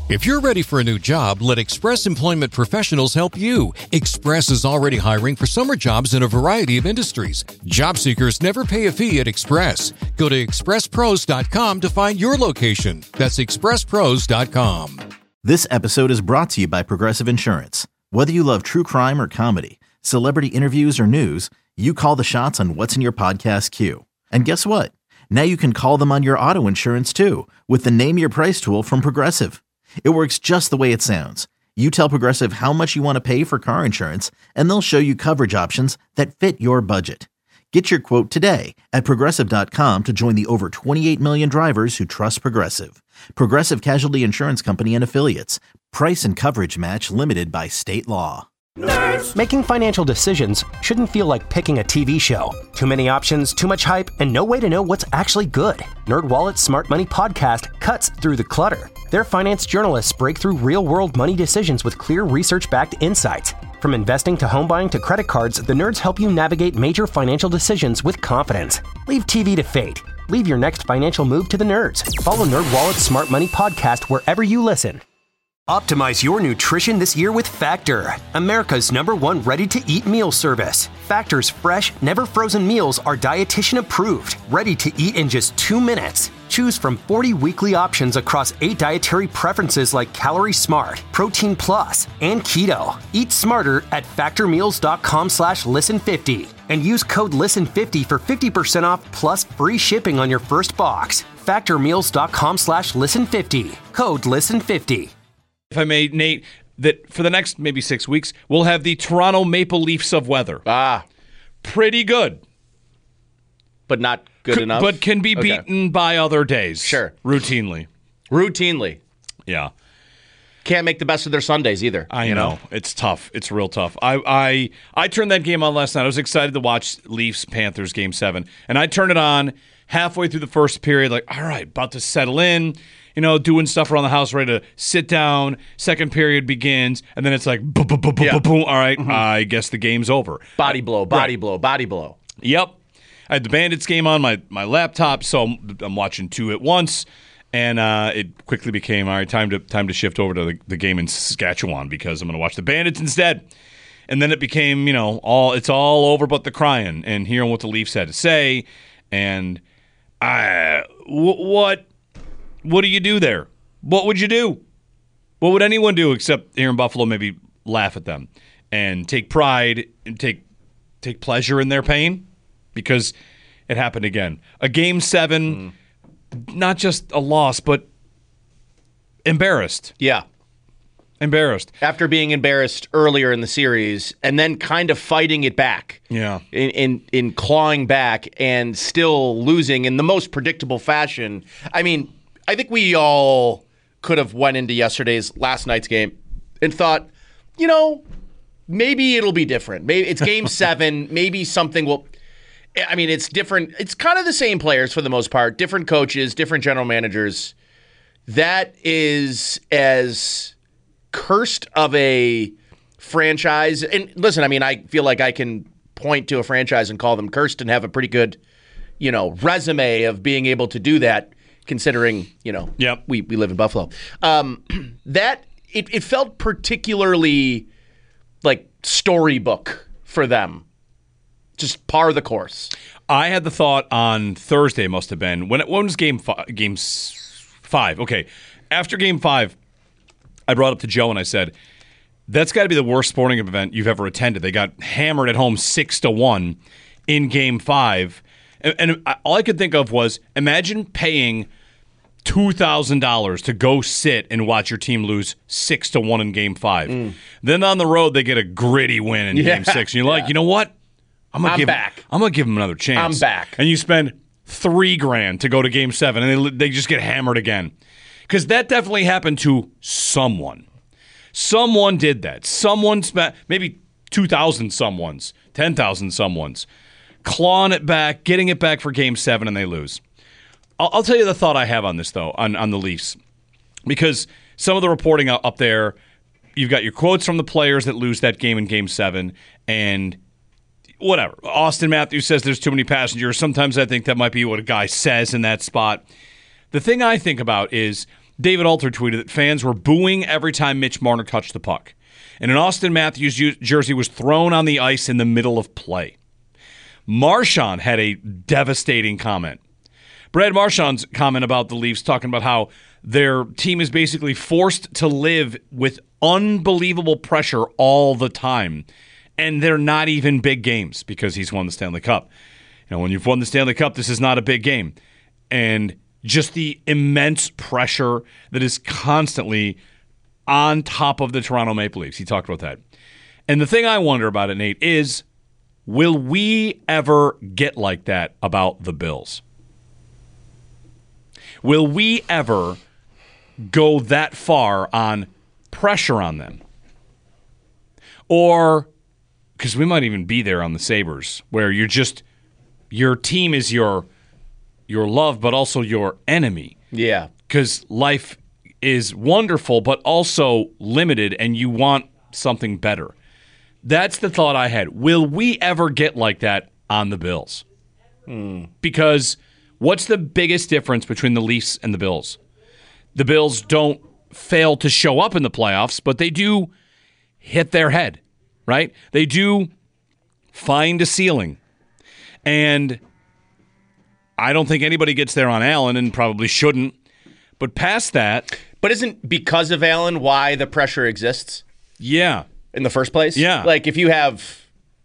If you're ready for a new job, let Express Employment Professionals help you. Express is already hiring for summer jobs in a variety of industries. Job seekers never pay a fee at Express. Go to expresspros.com to find your location. That's expresspros.com. This episode is brought to you by Progressive Insurance. Whether you love true crime or comedy, celebrity interviews or news, you call the shots on what's in your podcast queue. And guess what? Now you can call them on your auto insurance too with the Name Your Price tool from Progressive. It works just the way it sounds. You tell Progressive how much you want to pay for car insurance, and they'll show you coverage options that fit your budget. Get your quote today at Progressive.com to join the over 28 million drivers who trust Progressive. Progressive Casualty Insurance Company and Affiliates. Price and coverage match limited by state law. Nerds. Making financial decisions shouldn't feel like picking a TV show. Too many options, too much hype, and no way to know what's actually good. NerdWallet's Smart Money Podcast cuts through the clutter. Their finance journalists break through real-world money decisions with clear research-backed insights. From investing to home buying to credit cards, the nerds help you navigate major financial decisions with confidence. Leave TV to fate. Leave your next financial move to the nerds. Follow NerdWallet's Smart Money Podcast wherever you listen. Optimize your nutrition this year with Factor, America's #1 ready-to-eat meal service. Factor's fresh, never-frozen meals are dietitian approved, ready to eat in just 2 minutes. Choose from 40 weekly options across 8 dietary preferences like Calorie Smart, Protein Plus, and Keto. Eat smarter at factormeals.com/listen50 and use code LISTEN50 for 50% off plus free shipping on your first box. Factormeals.com/listen50. Code LISTEN50. If I may, Nate, that for the next maybe 6 weeks, we'll have the Toronto Maple Leafs of weather. Pretty good. But not good enough? But can be beaten by other days. Sure. Routinely. Yeah. Can't make the best of their Sundays either. I know. It's tough. It's real tough. I turned that game on last night. I was excited to watch Leafs-Panthers Game 7. And I turned it on halfway through the first period, like, all right, about to settle in. Doing stuff around the house, ready to sit down. Second period begins, and then it's like, boom, boom, boom, boom, boom. All right, I guess the game's over. Body blow. Yep. I had the Bandits game on my laptop, so I'm watching 2 at once, and it quickly became, all right, time to shift over to the game in Saskatchewan because I'm going to watch the Bandits instead. And then it became, it's all over but the crying and hearing what the Leafs had to say. And what do you do there? What would you do? What would anyone do except here in Buffalo maybe laugh at them and take pride and take pleasure in their pain? Because it happened again. A Game 7, not just a loss, but embarrassed. Yeah. Embarrassed. After being embarrassed earlier in the series and then kind of fighting it back. Yeah. In clawing back and still losing in the most predictable fashion. I mean, I think we all could have went into last night's game and thought, maybe it'll be different. Maybe it's Game 7. Maybe something will. I mean, it's different. It's kind of the same players for the most part. Different coaches, different general managers. That is as cursed of a franchise. And listen, I mean, I feel like I can point to a franchise and call them cursed and have a pretty good, resume of being able to do that. Considering, we live in Buffalo. That it felt particularly like storybook for them. Just par of the course. I had the thought on Thursday, must have been. When was Game 5? Okay. After Game 5, I brought up to Joe and I said, that's got to be the worst sporting event you've ever attended. They got hammered at home 6-1 in Game 5. And all I could think of was, imagine paying $2,000 to go sit and watch your team lose 6-1 in Game 5. Then on the road, they get a gritty win in Game 6. And you're like, you know what? I'm gonna give them another chance. I'm back. And you spend $3,000 to go to Game 7, and they just get hammered again. Because that definitely happened to someone. Someone did that. Someone spent maybe 2,000 someones, 10,000 someones, clawing it back, getting it back for Game 7, and they lose. I'll tell you the thought I have on this, though, on the Leafs. Because some of the reporting up there, you've got your quotes from the players that lose that game in Game 7, and whatever. Austin Matthews says there's too many passengers. Sometimes I think that might be what a guy says in that spot. The thing I think about is David Alter tweeted that fans were booing every time Mitch Marner touched the puck, and an Austin Matthews jersey was thrown on the ice in the middle of play. Marchand had a devastating comment. Brad Marchand's comment about the Leafs, talking about how their team is basically forced to live with unbelievable pressure all the time, and they're not even big games because he's won the Stanley Cup. You know, when you've won the Stanley Cup, this is not a big game. And just the immense pressure that is constantly on top of the Toronto Maple Leafs. He talked about that. And the thing I wonder about it, Nate, is will we ever get like that about the Bills? Will we ever go that far on pressure on them? Or, because we might even be there on the Sabres, where your team is your love, but also your enemy. Yeah. Because life is wonderful, but also limited, and you want something better. That's the thought I had. Will we ever get like that on the Bills? Because what's the biggest difference between the Leafs and the Bills? The Bills don't fail to show up in the playoffs, but they do hit their head, right? They do find a ceiling. And I don't think anybody gets there on Allen, and probably shouldn't. But past that... But isn't because of Allen why the pressure exists? Yeah. In the first place? Yeah. Like, if you have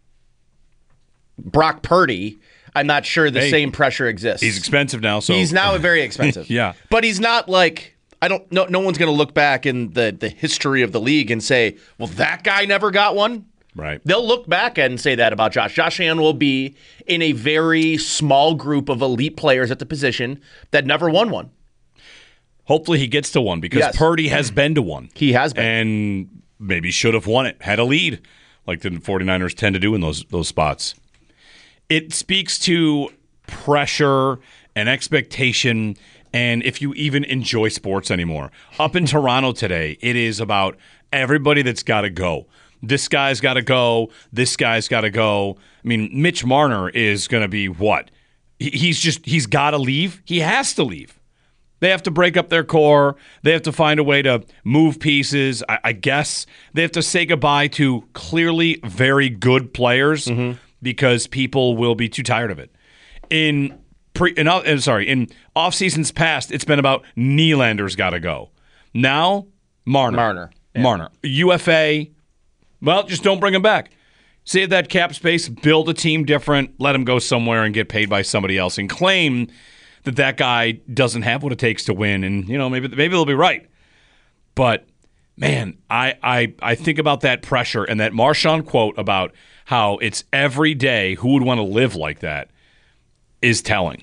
Brock Purdy, I'm not sure the same pressure exists. He's expensive now, so... He's now very expensive. Yeah. But he's not like... No one's going to look back in the history of the league and say, well, that guy never got one. Right. They'll look back and say that about Josh. Josh Allen will be in a very small group of elite players at the position that never won one. Hopefully he gets to one, because Purdy has been to one. He has been. And maybe should have won it, had a lead, like the 49ers tend to do in those spots. It speaks to pressure and expectation, and if you even enjoy sports anymore. Up in Toronto today, it is about everybody that's got to go. This guy's got to go. This guy's got to go. I mean, Mitch Marner is going to be what? He's got to leave. He has to leave. They have to break up their core. They have to find a way to move pieces. I guess they have to say goodbye to clearly very good players because people will be too tired of it. In off seasons past, it's been about Nylander's got to go. Now, Marner. UFA. Well, just don't bring him back. Save that cap space, build a team different, let him go somewhere and get paid by somebody else, and claim that guy doesn't have what it takes to win. And, maybe they'll be right. But, man, I think about that pressure and that Marchand quote about how it's every day, who would want to live like that, is telling.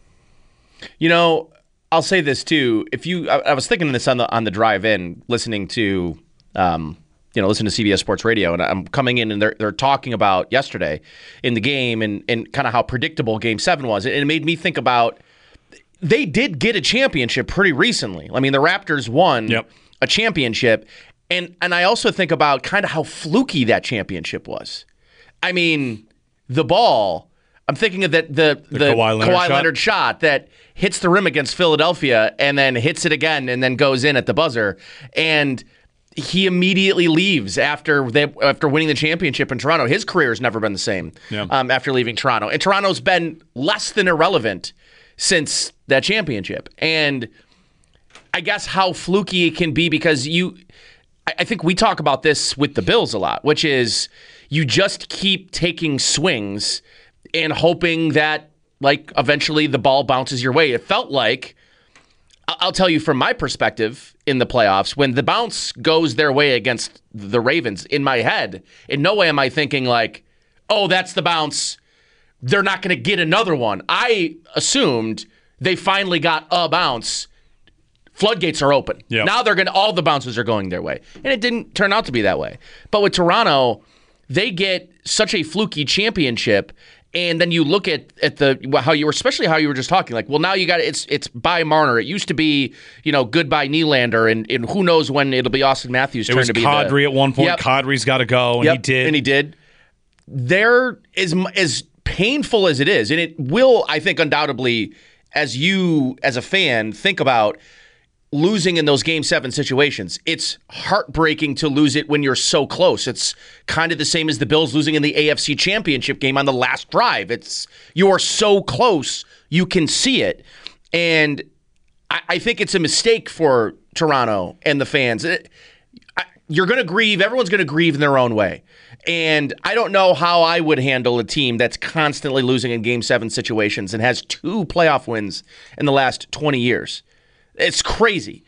I'll say this too. I was thinking of this on the drive in, listening to listen to CBS Sports Radio, and I'm coming in and they're talking about yesterday in the game and kind of how predictable Game 7 was. And it made me think about, they did get a championship pretty recently. I mean, the Raptors won a championship, and I also think about kind of how fluky that championship was. I mean, the ball, I'm thinking of the Kawhi Leonard shot that hits the rim against Philadelphia and then hits it again and then goes in at the buzzer. And he immediately leaves after winning the championship in Toronto. His career has never been the same after leaving Toronto. And Toronto's been less than irrelevant since that championship. And I guess how fluky it can be, because I think we talk about this with the Bills a lot, which is you just keep taking swings and hoping that eventually the ball bounces your way. It felt like, I'll tell you from my perspective in the playoffs, when the bounce goes their way against the Ravens, in my head, in no way am I thinking oh, that's the bounce, they're not going to get another one. I assumed they finally got a bounce. Floodgates are open. Yep. Now all the bounces are going their way. And it didn't turn out to be that way. But with Toronto, they get such a fluky championship. And then you look at how you were just talking, now you got it's by Marner. It used to be, goodbye Nylander, and who knows when it'll be Austin Matthews' turn to be. It was Kadri at one point. Yep. Kadri's got to go, and he did. There is as painful as it is, and it will, I think, undoubtedly, as you as a fan think about, losing in those Game 7 situations. It's heartbreaking to lose it when you're so close. It's kind of the same as the Bills losing in the AFC Championship game on the last drive. You are so close, you can see it. And I think it's a mistake for Toronto and the fans. You're going to grieve. Everyone's going to grieve in their own way. And I don't know how I would handle a team that's constantly losing in Game 7 situations and has 2 playoff wins in the last 20 years. It's crazy.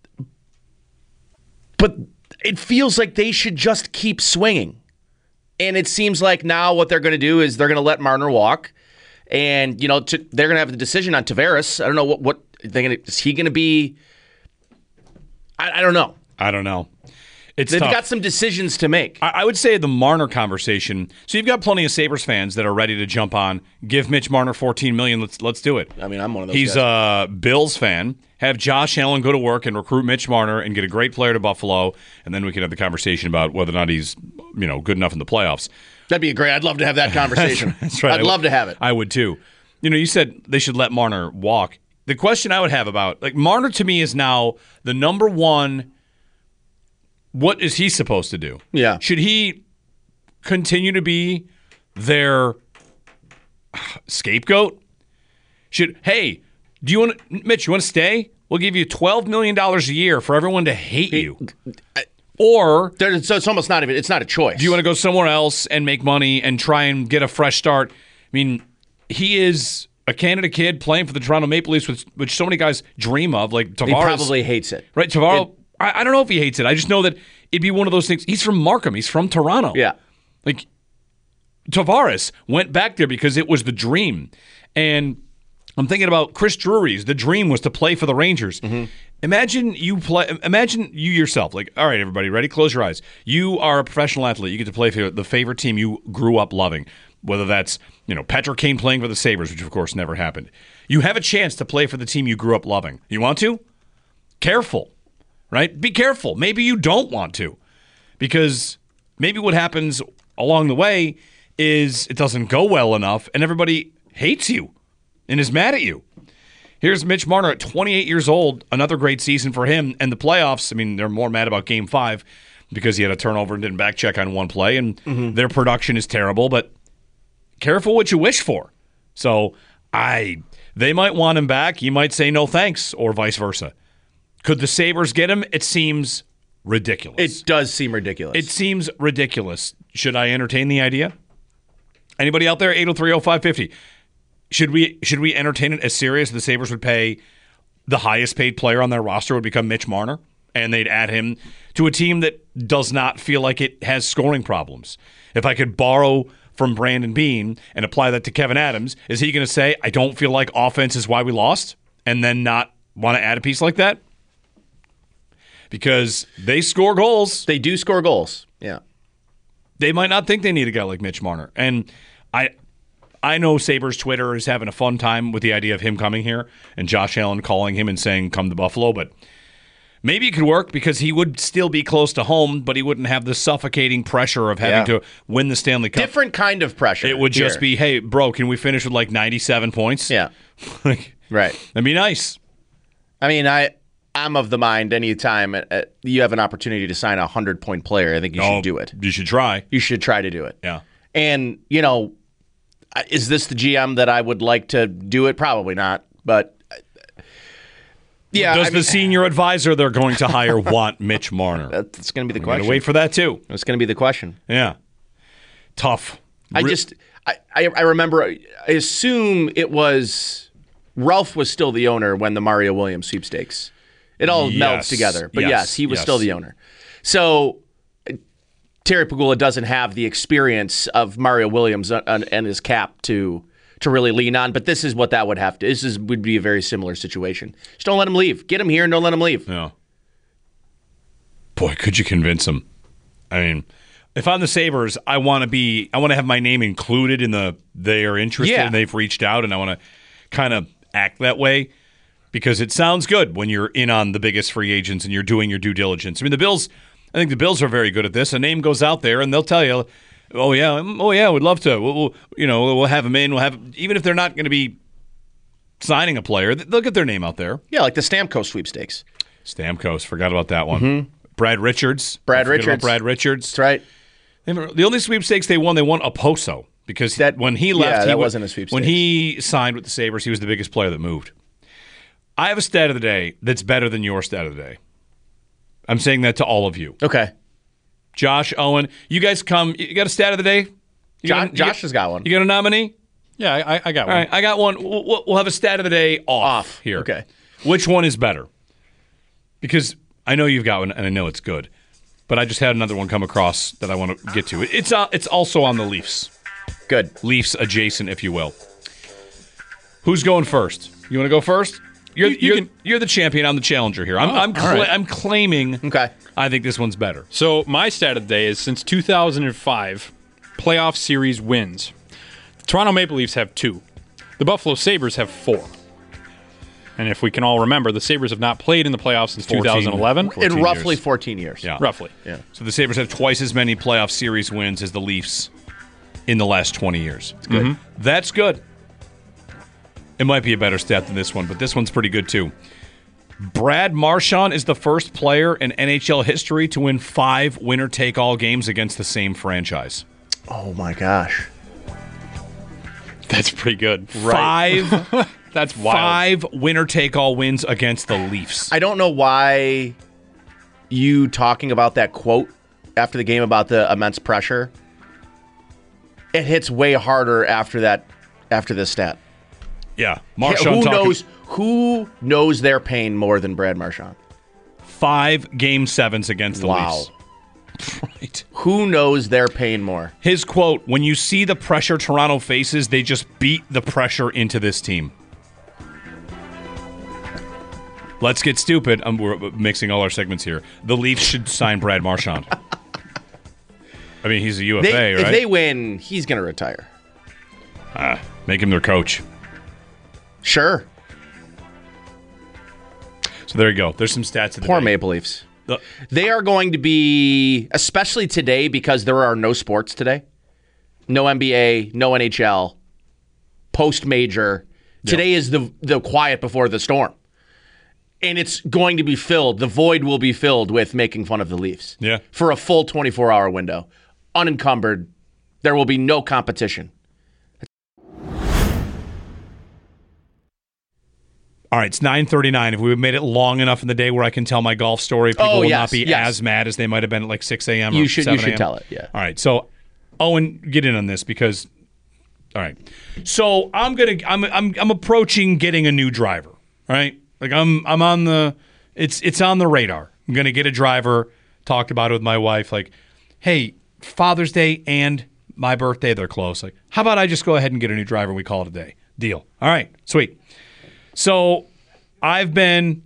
But it feels like they should just keep swinging. And it seems like now what they're going to do is they're going to let Marner walk. And, they're going to have the decision on Tavares. I don't know what they're going to, is he going to be? I don't know. I don't know. They've got some decisions to make. I would say the Marner conversation. So you've got plenty of Sabres fans that are ready to jump on. Give Mitch Marner $14 million. Let's do it. I mean, I'm one of those. He's guys. A Bills fan. Have Josh Allen go to work and recruit Mitch Marner and get a great player to Buffalo, and then we can have the conversation about whether or not he's good enough in the playoffs. That'd be great. I'd love to have that conversation. That's right. I'd love to have it. I would too. You said they should let Marner walk. The question I would have about Marner to me is now the number one. What is he supposed to do? Yeah. Should he continue to be their scapegoat? Hey, do you want to, Mitch, you want to stay? We'll give you $12 million a year for everyone to hate you. Or so it's almost not even, it's not a choice. Do you want to go somewhere else and make money and try and get a fresh start? I mean, he is a Canada kid playing for the Toronto Maple Leafs, which so many guys dream of, like Tavares. He probably hates it. Right, Tavares. I don't know if he hates it. I just know that it'd be one of those things. He's from Markham. He's from Toronto. Yeah. Tavares went back there because it was the dream. And I'm thinking about Chris Drury's. The dream was to play for the Rangers. Mm-hmm. Imagine you yourself. All right, everybody, ready? Close your eyes. You are a professional athlete. You get to play for the favorite team you grew up loving. Whether that's, Patrick Kane playing for the Sabres, which of course never happened. You have a chance to play for the team you grew up loving. You want to? Careful. Right? Be careful. Maybe you don't want to. Because maybe what happens along the way is it doesn't go well enough and everybody hates you and is mad at you. Here's Mitch Marner at 28 years old. Another great season for him. And the playoffs, they're more mad about Game 5 because he had a turnover and didn't back check on one play. And their production is terrible. But careful what you wish for. So they might want him back. He might say no thanks or vice versa. Could the Sabres get him? It seems ridiculous. It does seem ridiculous. It seems ridiculous. Should I entertain the idea? Anybody out there? 803-0550. Should we entertain it as serious as the Sabres would pay the highest paid player on their roster would become Mitch Marner, and they'd add him to a team that does not feel like it has scoring problems? If I could borrow from Brandon Beane and apply that to Kevin Adams, is he going to say, I don't feel like offense is why we lost, and then not want to add a piece like that? Because they score goals. They do score goals. Yeah. They might not think they need a guy like Mitch Marner. And I know Sabres Twitter is having a fun time with the idea of him coming here and Josh Allen calling him and saying, come to Buffalo. But maybe it could work because he would still be close to home, but he wouldn't have the suffocating pressure of having to win the Stanley Cup. Different kind of pressure. It would just be, hey, bro, can we finish with 97 points? Yeah. Right. That'd be nice. I'm of the mind anytime you have an opportunity to sign a 100-point player, I think you should do it. You should try. You should try to do it. Yeah. And, is this the GM that I would like to do it? Probably not. But, yeah. Does the senior advisor they're going to hire want Mitch Marner? That's going to be the question. Wait for that, too. That's going to be the question. Yeah. Tough. I remember, I assume it was Ralph was still the owner when the Mario Williams sweepstakes. It all melds together. But yes, he was still the owner. So Terry Pegula doesn't have the experience of Mario Williams and his cap to really lean on. But this is what that would have to. Would be a very similar situation. Just don't let him leave. Get him here and don't let him leave. Yeah. Boy, could you convince him? If I'm the Sabres, I want to have my name included in they are interested and they've reached out, and I want to kind of act that way. Because it sounds good when you're in on the biggest free agents and you're doing your due diligence. I think the Bills are very good at this. A name goes out there and they'll tell you, oh yeah, we'd love to. We'll have him in. Even if they're not going to be signing a player, they'll get their name out there. Yeah, like the Stamkos sweepstakes. Stamkos, forgot about that one. Brad Richards. Brad Don't forget about Richards. Brad Richards. That's right. The only sweepstakes they won Oposo. Because when he left, that wasn't a sweepstakes. When he signed with the Sabres, he was the biggest player that moved. I have a stat of the day that's better than your stat of the day. I'm saying that to all of you. Okay. Josh, Owen, you guys come. You got a stat of the day? Josh has got one. You got a nominee? Yeah, I got one. All right, I got one. We'll have a stat of the day off here. Okay. Which one is better? Because I know you've got one, and I know it's good. But I just had another one come across that I want to get to. It's also on the Leafs. Good. Leafs adjacent, if you will. Who's going first? You want to go first? You're the champion. I'm the challenger here. I'm claiming. Okay. I think this one's better. So my stat of the day is since 2005, playoff series wins. The Toronto Maple Leafs have 2. The Buffalo Sabres have 4. And if we can all remember, the Sabres have not played in the playoffs since 2011. In roughly years. 14 years. Yeah. Roughly. Yeah. So the Sabres have twice as many playoff series wins as the Leafs in the last 20 years. It's good. That's good. It might be a better stat than this one, but this one's pretty good too. Brad Marchand is the first player in NHL history to win 5 winner-take-all games against the same franchise. Oh, my gosh. That's pretty good. 5 That's wild. 5 winner-take-all wins against the Leafs. I don't know why you talking about that quote after the game about the immense pressure. It hits way harder after this stat. Yeah. Marchand Who knows their pain more than Brad Marchand? 5 Game 7s against the Leafs. Right. Who knows their pain more? His quote, when you see the pressure Toronto faces, they just beat the pressure into this team. Let's get stupid. We're mixing all our segments here. The Leafs should sign Brad Marchand. I mean, he's a UFA, right? If they win, he's going to retire. Make him their coach. Sure. So there you go. There's some stats. Poor Maple Leafs. They are going to be, especially today, because there are no sports today. No NBA, no NHL, post-major. Today is the quiet before the storm. And it's going to be filled. The void will be filled with making fun of the Leafs. Yeah. For a full 24-hour window. Unencumbered. There will be no competition. All right, it's 9:39. If we made it long enough in the day where I can tell my golf story, people will not be as mad as they might have been at like 6 a.m. or 7 a.m. You should tell it, yeah. All right, so Owen, get in on this because, all right. So I'm approaching getting a new driver, right? Like I'm on the, it's on the radar. I'm gonna get a driver. Talked about it with my wife. Like, hey, Father's Day and my birthday, they're close. Like, how about I just go ahead and get a new driver and we call it a day? Deal. All right, sweet. So I've been,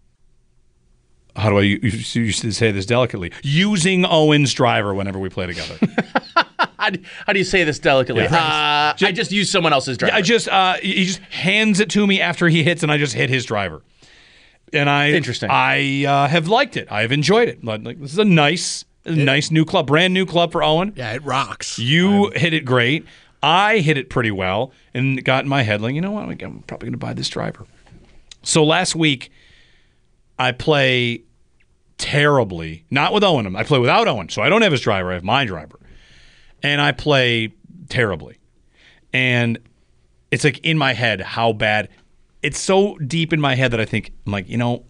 how do I used to say this delicately? Using Owen's driver whenever we play together. How do you say this delicately? Yeah. I just use someone else's driver. He just hands it to me after he hits, and I just hit his driver. And Interesting. I have liked it. I have enjoyed it. Like, this is a nice new club, brand new club for Owen. Yeah, it rocks. You hit it great. I hit it pretty well and got in my head like, you know what? I'm probably going to buy this driver. So last week, I play terribly. Not with Owen. I play without Owen. So I don't have his driver. I have my driver. And I play terribly. And it's like in my head how bad. It's so deep in my head that I'm like, you know,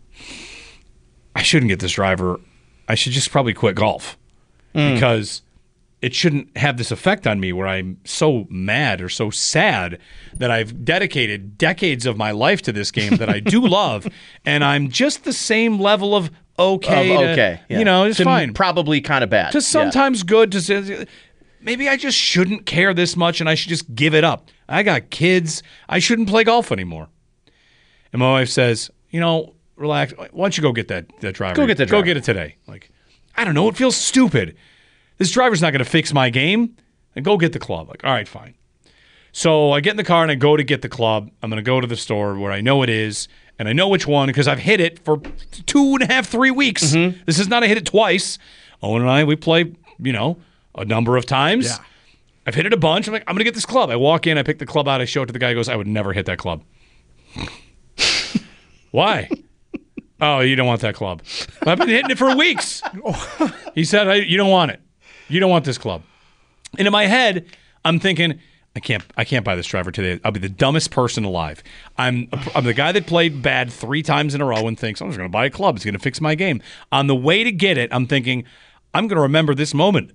I shouldn't get this driver. I should just probably quit golf. Because it shouldn't have this effect on me where I'm so mad or so sad that I've dedicated decades of my life to this game that I do love, and I'm just the same level of okay. Yeah. You know, it's fine. Probably kind of bad. Just sometimes good to say, maybe I just shouldn't care this much and I should just give it up. I got kids. I shouldn't play golf anymore. And my wife says, you know, relax. Why don't you go get that driver? Go get the driver. Go get it today. Like, I don't know. It feels stupid. This driver's not going to fix my game. And go get the club. Like, all right, fine. So I get in the car and I go to get the club. I'm going to go to the store where I know it is, and I know which one because I've hit it for 2.5, 3 weeks. Mm-hmm. This is not I hit it twice. Owen and I, we play, you know, a number of times. Yeah. I've hit it a bunch. I'm like, I'm going to get this club. I walk in, I pick the club out, I show it to the guy. He goes, I would never hit that club. Why? Oh, you don't want that club. I've been hitting it for weeks. He said, you don't want it. You don't want this club. And in my head, I'm thinking, I can't buy this driver today. I'll be the dumbest person alive. I'm the guy that played bad 3 times in a row and thinks, I'm just going to buy a club. It's going to fix my game. On the way to get it, I'm thinking, I'm going to remember this moment.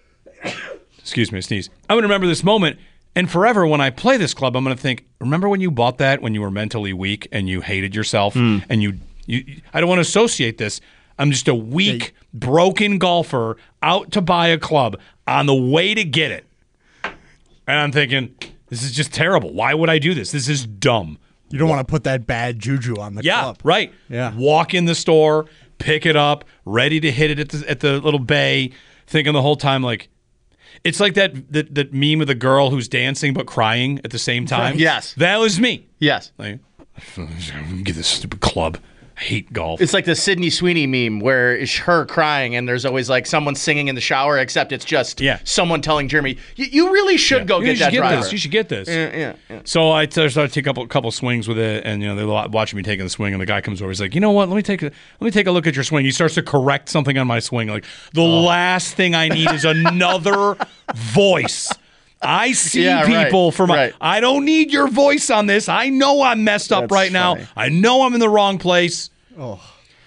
Excuse me, I sneeze. I'm going to remember this moment. And forever, when I play this club, I'm going to think, remember when you bought that when you were mentally weak and you hated yourself and you I don't want to associate this. I'm just a weak, broken golfer out to buy a club on the way to get it. And I'm thinking, this is just terrible. Why would I do this? This is dumb. You don't want to put that bad juju on the club. Right. Yeah. Walk in the store, pick it up, ready to hit it at the little bay, thinking the whole time like, it's like that meme of the girl who's dancing but crying at the same time. Right. Yes. That was me. Yes. Like, I'm gonna get this stupid club. I hate golf. It's like the Sydney Sweeney meme where it's her crying and there's always like someone singing in the shower, except it's just someone telling Jeremy, you really should go get that driver. You should get this. Yeah. So I started to take a couple swings with it, and they're watching me taking the swing, and the guy comes over. He's like, you know what? Let me take a look at your swing. He starts to correct something on my swing. Like the last thing I need is another voice. I see people for my. Right. I don't need your voice on this. I know I'm messed up right now. I know I'm in the wrong place. Oh.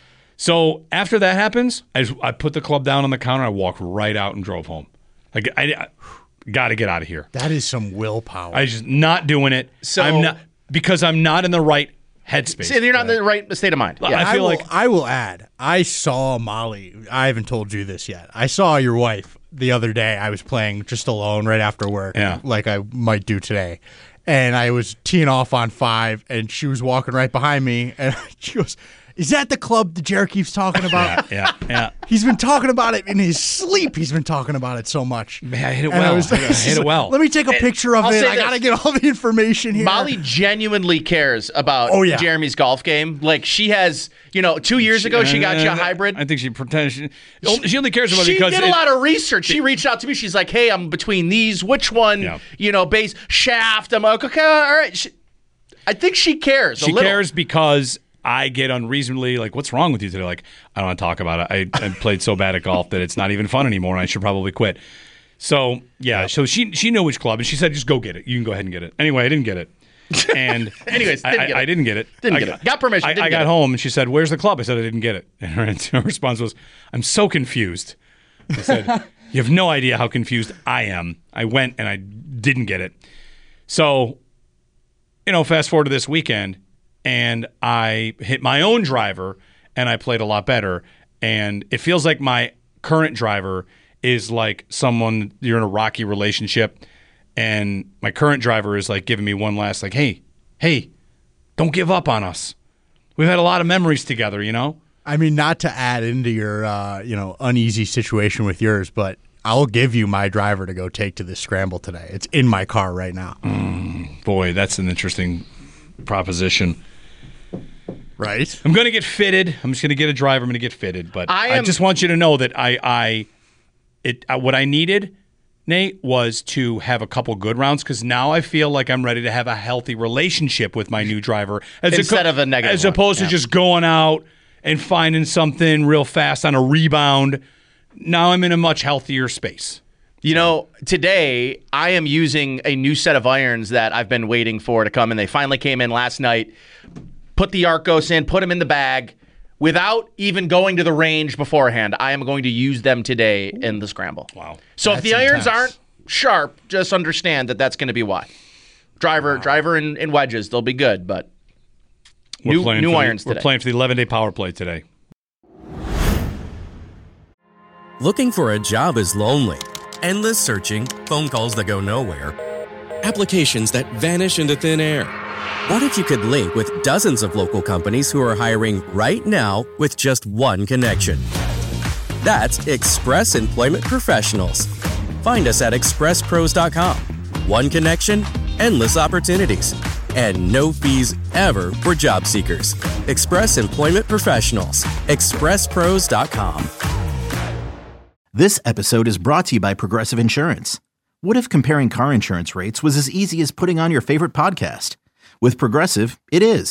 So after that happens, I put the club down on the counter. I walked right out and drove home. I got to get out of here. That is some willpower. I'm just not doing it. So I'm not in the right headspace. See, you're not in the right state of mind. Yeah. I will add. I saw Molly. I haven't told you this yet. I saw your wife the other day. I was playing just alone right after work, like I might do today. And I was teeing off on 5, and she was walking right behind me, and she goes, "Is that the club that Jared keeps talking about?" Yeah. He's been talking about it in his sleep. He's been talking about it so much. Man, I hit it well. I hit it well. Let me take a picture of it. I got to get all the information here. Molly genuinely cares about Jeremy's golf game. Like she has, 2 years ago, she got you a hybrid. I think she pretends she only cares about it because she did a lot of research. She reached out to me. She's like, "Hey, I'm between these. Which one? Base shaft." I'm like, "Okay, all right." I think she cares. She cares because I get unreasonably like, "What's wrong with you today?" Like, I don't want to talk about it. I played so bad at golf that it's not even fun anymore, and I should probably quit. So so she knew which club, and she said, "Just go get it. You can go ahead and get it." Anyway, I didn't get it. And anyways, I didn't get it. Didn't get it. Got permission. I got home and she said, "Where's the club?" I said, "I didn't get it." And her response was, "I'm so confused." I said, "You have no idea how confused I am." I went and I didn't get it. So, fast forward to this weekend, and I hit my own driver and I played a lot better. And it feels like my current driver is like someone you're in a rocky relationship. And my current driver is like giving me one last like, hey, don't give up on us. We've had a lot of memories together, I mean, not to add into your, uneasy situation with yours, but I'll give you my driver to go take to this scramble today. It's in my car right now. Boy, that's an interesting proposition. Right? I'm going to get fitted. I'm just going to get a driver. I'm going to get fitted. But I just want you to know that what I needed, Nate, was to have a couple good rounds because now I feel like I'm ready to have a healthy relationship with my new driver instead of a negative as opposed to just going out and finding something real fast on a rebound. Now I'm in a much healthier space. Today I am using a new set of irons that I've been waiting for to come, and they finally came in last night. Put the Arcos in, put them in the bag. Without even going to the range beforehand, I am going to use them today in the scramble. Wow. So if the irons aren't sharp, just understand that that's going to be why. Driver and wedges, they'll be good, but new irons today. We're playing for the 11-day power play today. Looking for a job is lonely. Endless searching, phone calls that go nowhere, applications that vanish into thin air. What if you could link with dozens of local companies who are hiring right now with just one connection? That's Express Employment Professionals. Find us at expresspros.com. One connection, endless opportunities, and no fees ever for job seekers. Express Employment Professionals. expresspros.com. This episode is brought to you by Progressive Insurance. What if comparing car insurance rates was as easy as putting on your favorite podcast? With Progressive, it is.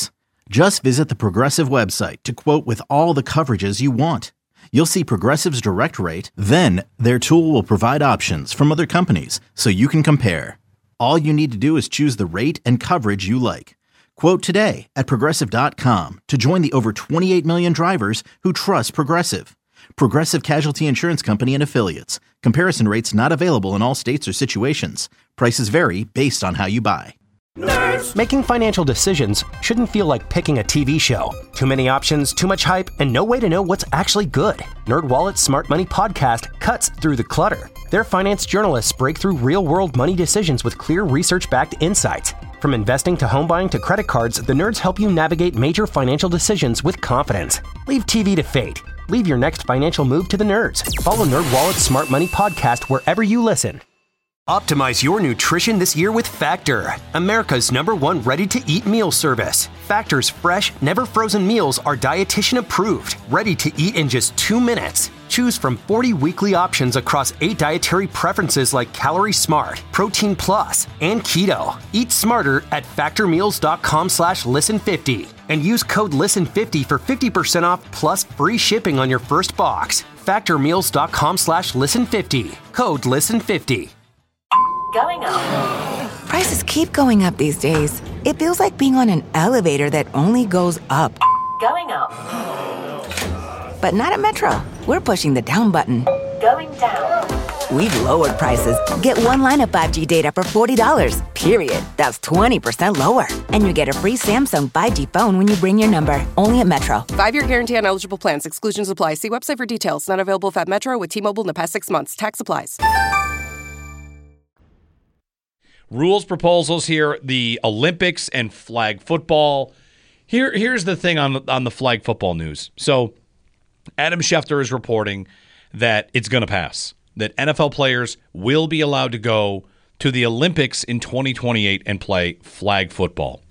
Just visit the Progressive website to quote with all the coverages you want. You'll see Progressive's direct rate, then their tool will provide options from other companies so you can compare. All you need to do is choose the rate and coverage you like. Quote today at Progressive.com to join the over 28 million drivers who trust Progressive. Progressive Casualty Insurance Company and Affiliates. Comparison rates not available in all states or situations. Prices vary based on how you buy. Nerds. Making financial decisions shouldn't feel like picking a TV show. Too many options, too much hype, and no way to know what's actually good. NerdWallet's Smart Money Podcast cuts through the clutter. Their finance journalists break through real-world money decisions with clear research-backed insights. From investing to home buying to credit cards, the nerds help you navigate major financial decisions with confidence. Leave TV to fate. Leave your next financial move to the nerds. Follow NerdWallet's Smart Money Podcast wherever you listen. Optimize your nutrition this year with Factor, America's #1 ready-to-eat meal service. Factor's fresh, never-frozen meals are dietitian approved, ready to eat in just 2 minutes. Choose from 40 weekly options across 8 dietary preferences like Calorie Smart, Protein Plus, and Keto. Eat smarter at factormeals.com/listen50 and use code LISTEN50 for 50% off plus free shipping on your first box. Factormeals.com/listen50. Code LISTEN50. Going up. Prices keep going up these days. It feels like being on an elevator that only goes up. Going up. But not at Metro. We're pushing the down button. Going down. We've lowered prices. Get one line of 5G data for $40, period. That's 20% lower. And you get a free Samsung 5G phone when you bring your number. Only at Metro. 5-year guarantee on eligible plans. Exclusions apply. See website for details. Not available at Metro with T-Mobile in the past 6 months. Tax applies. Rules proposals here, the Olympics and flag football. Here's the thing on the flag football news. So Adam Schefter is reporting that it's going to pass, that NFL players will be allowed to go to the Olympics in 2028 and play flag football.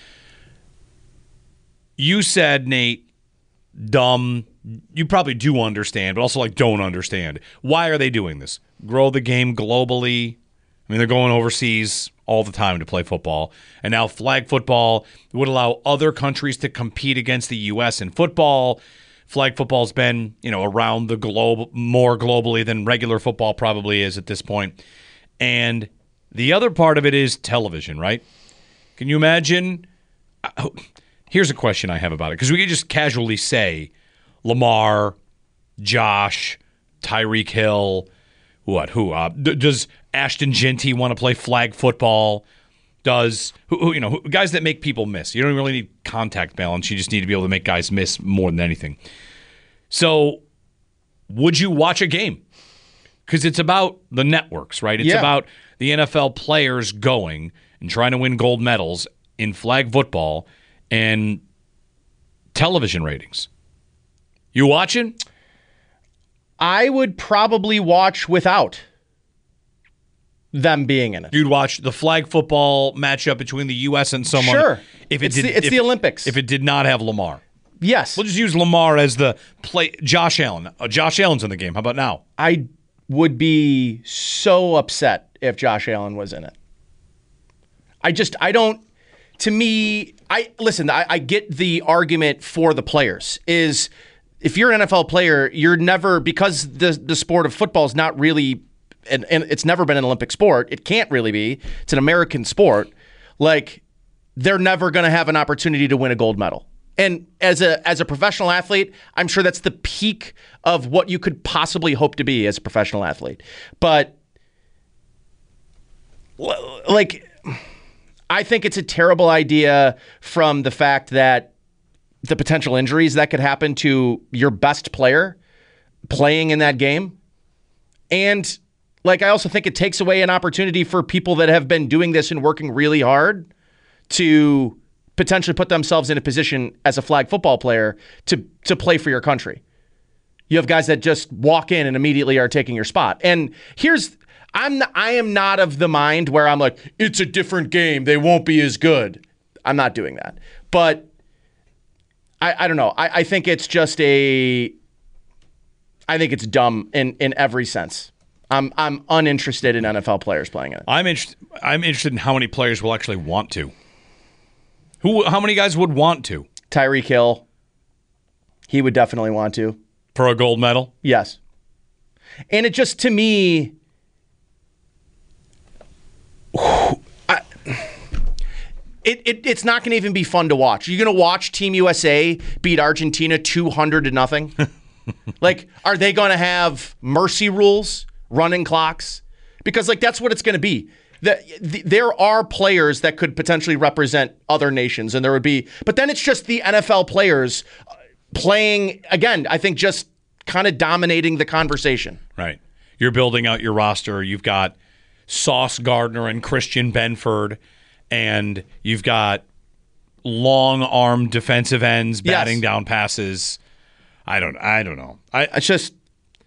You said, Nate, dumb. You probably do understand, but also like don't understand. Why are they doing this? Grow the game globally. I mean, they're going overseas all the time to play football. And now flag football would allow other countries to compete against the U.S. in football. Flag football's been, around the globe more globally than regular football probably is at this point. And the other part of it is television, right? Can you imagine? Here's a question I have about it. Because we could just casually say Lamar, Josh, Tyreek Hill, who does Ashton Genty want to play flag football? Does guys that make people miss? You don't really need contact balance. You just need to be able to make guys miss more than anything. So, would you watch a game? Because it's about the networks, right? It's about the NFL players going and trying to win gold medals in flag football and television ratings. You watching? I would probably watch without them being in it. You'd watch the flag football matchup between the U.S. and someone. Sure. It's the Olympics. If it did not have Lamar. Yes. We'll just use Lamar as the Josh Allen. Josh Allen's in the game. How about now? I would be so upset if Josh Allen was in it. I get the argument for the players is if you're an NFL player, you're never, because the sport of football is not really, and it's never been an Olympic sport. It can't really be. It's an American sport. Like, they're never going to have an opportunity to win a gold medal. And as a professional athlete, I'm sure that's the peak of what you could possibly hope to be as a professional athlete. But, like, I think it's a terrible idea from the fact that the potential injuries that could happen to your best player playing in that game. And, like, I also think it takes away an opportunity for people that have been doing this and working really hard to potentially put themselves in a position as a flag football player to play for your country. You have guys that just walk in and immediately are taking your spot. And I am not of the mind where I'm like, it's a different game, they won't be as good. I'm not doing that. But I don't know. I think it's just I think it's dumb in every sense. I'm uninterested in NFL players playing it. I'm interested in how many players will actually want to. How many guys would want to? Tyreek Hill. He would definitely want to. For a gold medal? Yes. And it just, to me, it's not going to even be fun to watch. You're going to watch Team USA beat Argentina 200-0? Like, are they going to have mercy rules, running clocks? Because, like, that's what it's going to be. There are players that could potentially represent other nations, and there would be, but then it's just the NFL players playing, again, I think just kind of dominating the conversation. Right. You're building out your roster. You've got Sauce Gardner and Christian Benford, and you've got long-armed defensive ends batting down passes. I don't know. It's just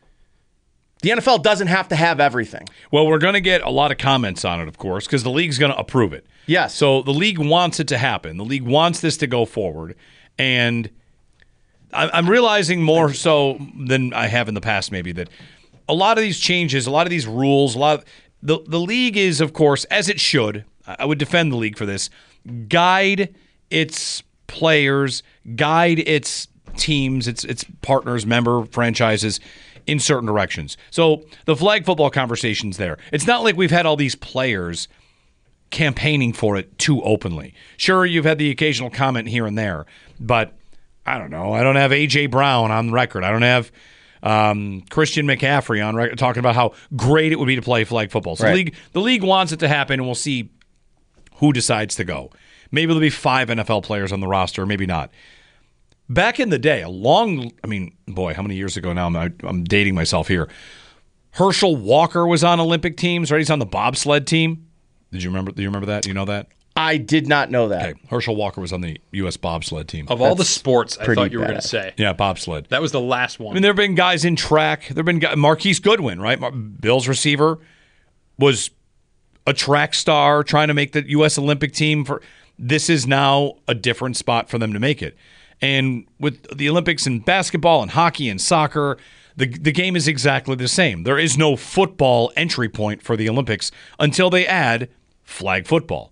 the NFL doesn't have to have everything. Well, we're going to get a lot of comments on it, of course, because the league's going to approve it. Yes. So the league wants it to happen. The league wants this to go forward, and I'm realizing more so than I have in the past, maybe, that a lot of these changes, a lot of these rules, the league is, of course, as it should. I would defend the league for this. Guide its players, guide its teams, its partners, member franchises in certain directions. So the flag football conversation's there. It's not like we've had all these players campaigning for it too openly. Sure, you've had the occasional comment here and there, but I don't know. I don't have A.J. Brown on record. I don't have Christian McCaffrey on record talking about how great it would be to play flag football. So the league wants it to happen, and we'll see who decides to go. Maybe there'll be 5 NFL players on the roster, maybe not. Back in the day, how many years ago now? I'm dating myself here. Herschel Walker was on Olympic teams, right? He's on the bobsled team. Do you remember that? Do you know that? I did not know that. Okay. Herschel Walker was on the U.S. bobsled team. Of all the sports, I thought you were going to say. Yeah, bobsled. That was the last one. I mean, there have been guys in track. There have been Marquise Goodwin, right? Bills receiver, was a track star trying to make the U.S. Olympic team. This is now a different spot for them to make it. And with the Olympics in basketball and hockey and soccer, the game is exactly the same. There is no football entry point for the Olympics until they add flag football.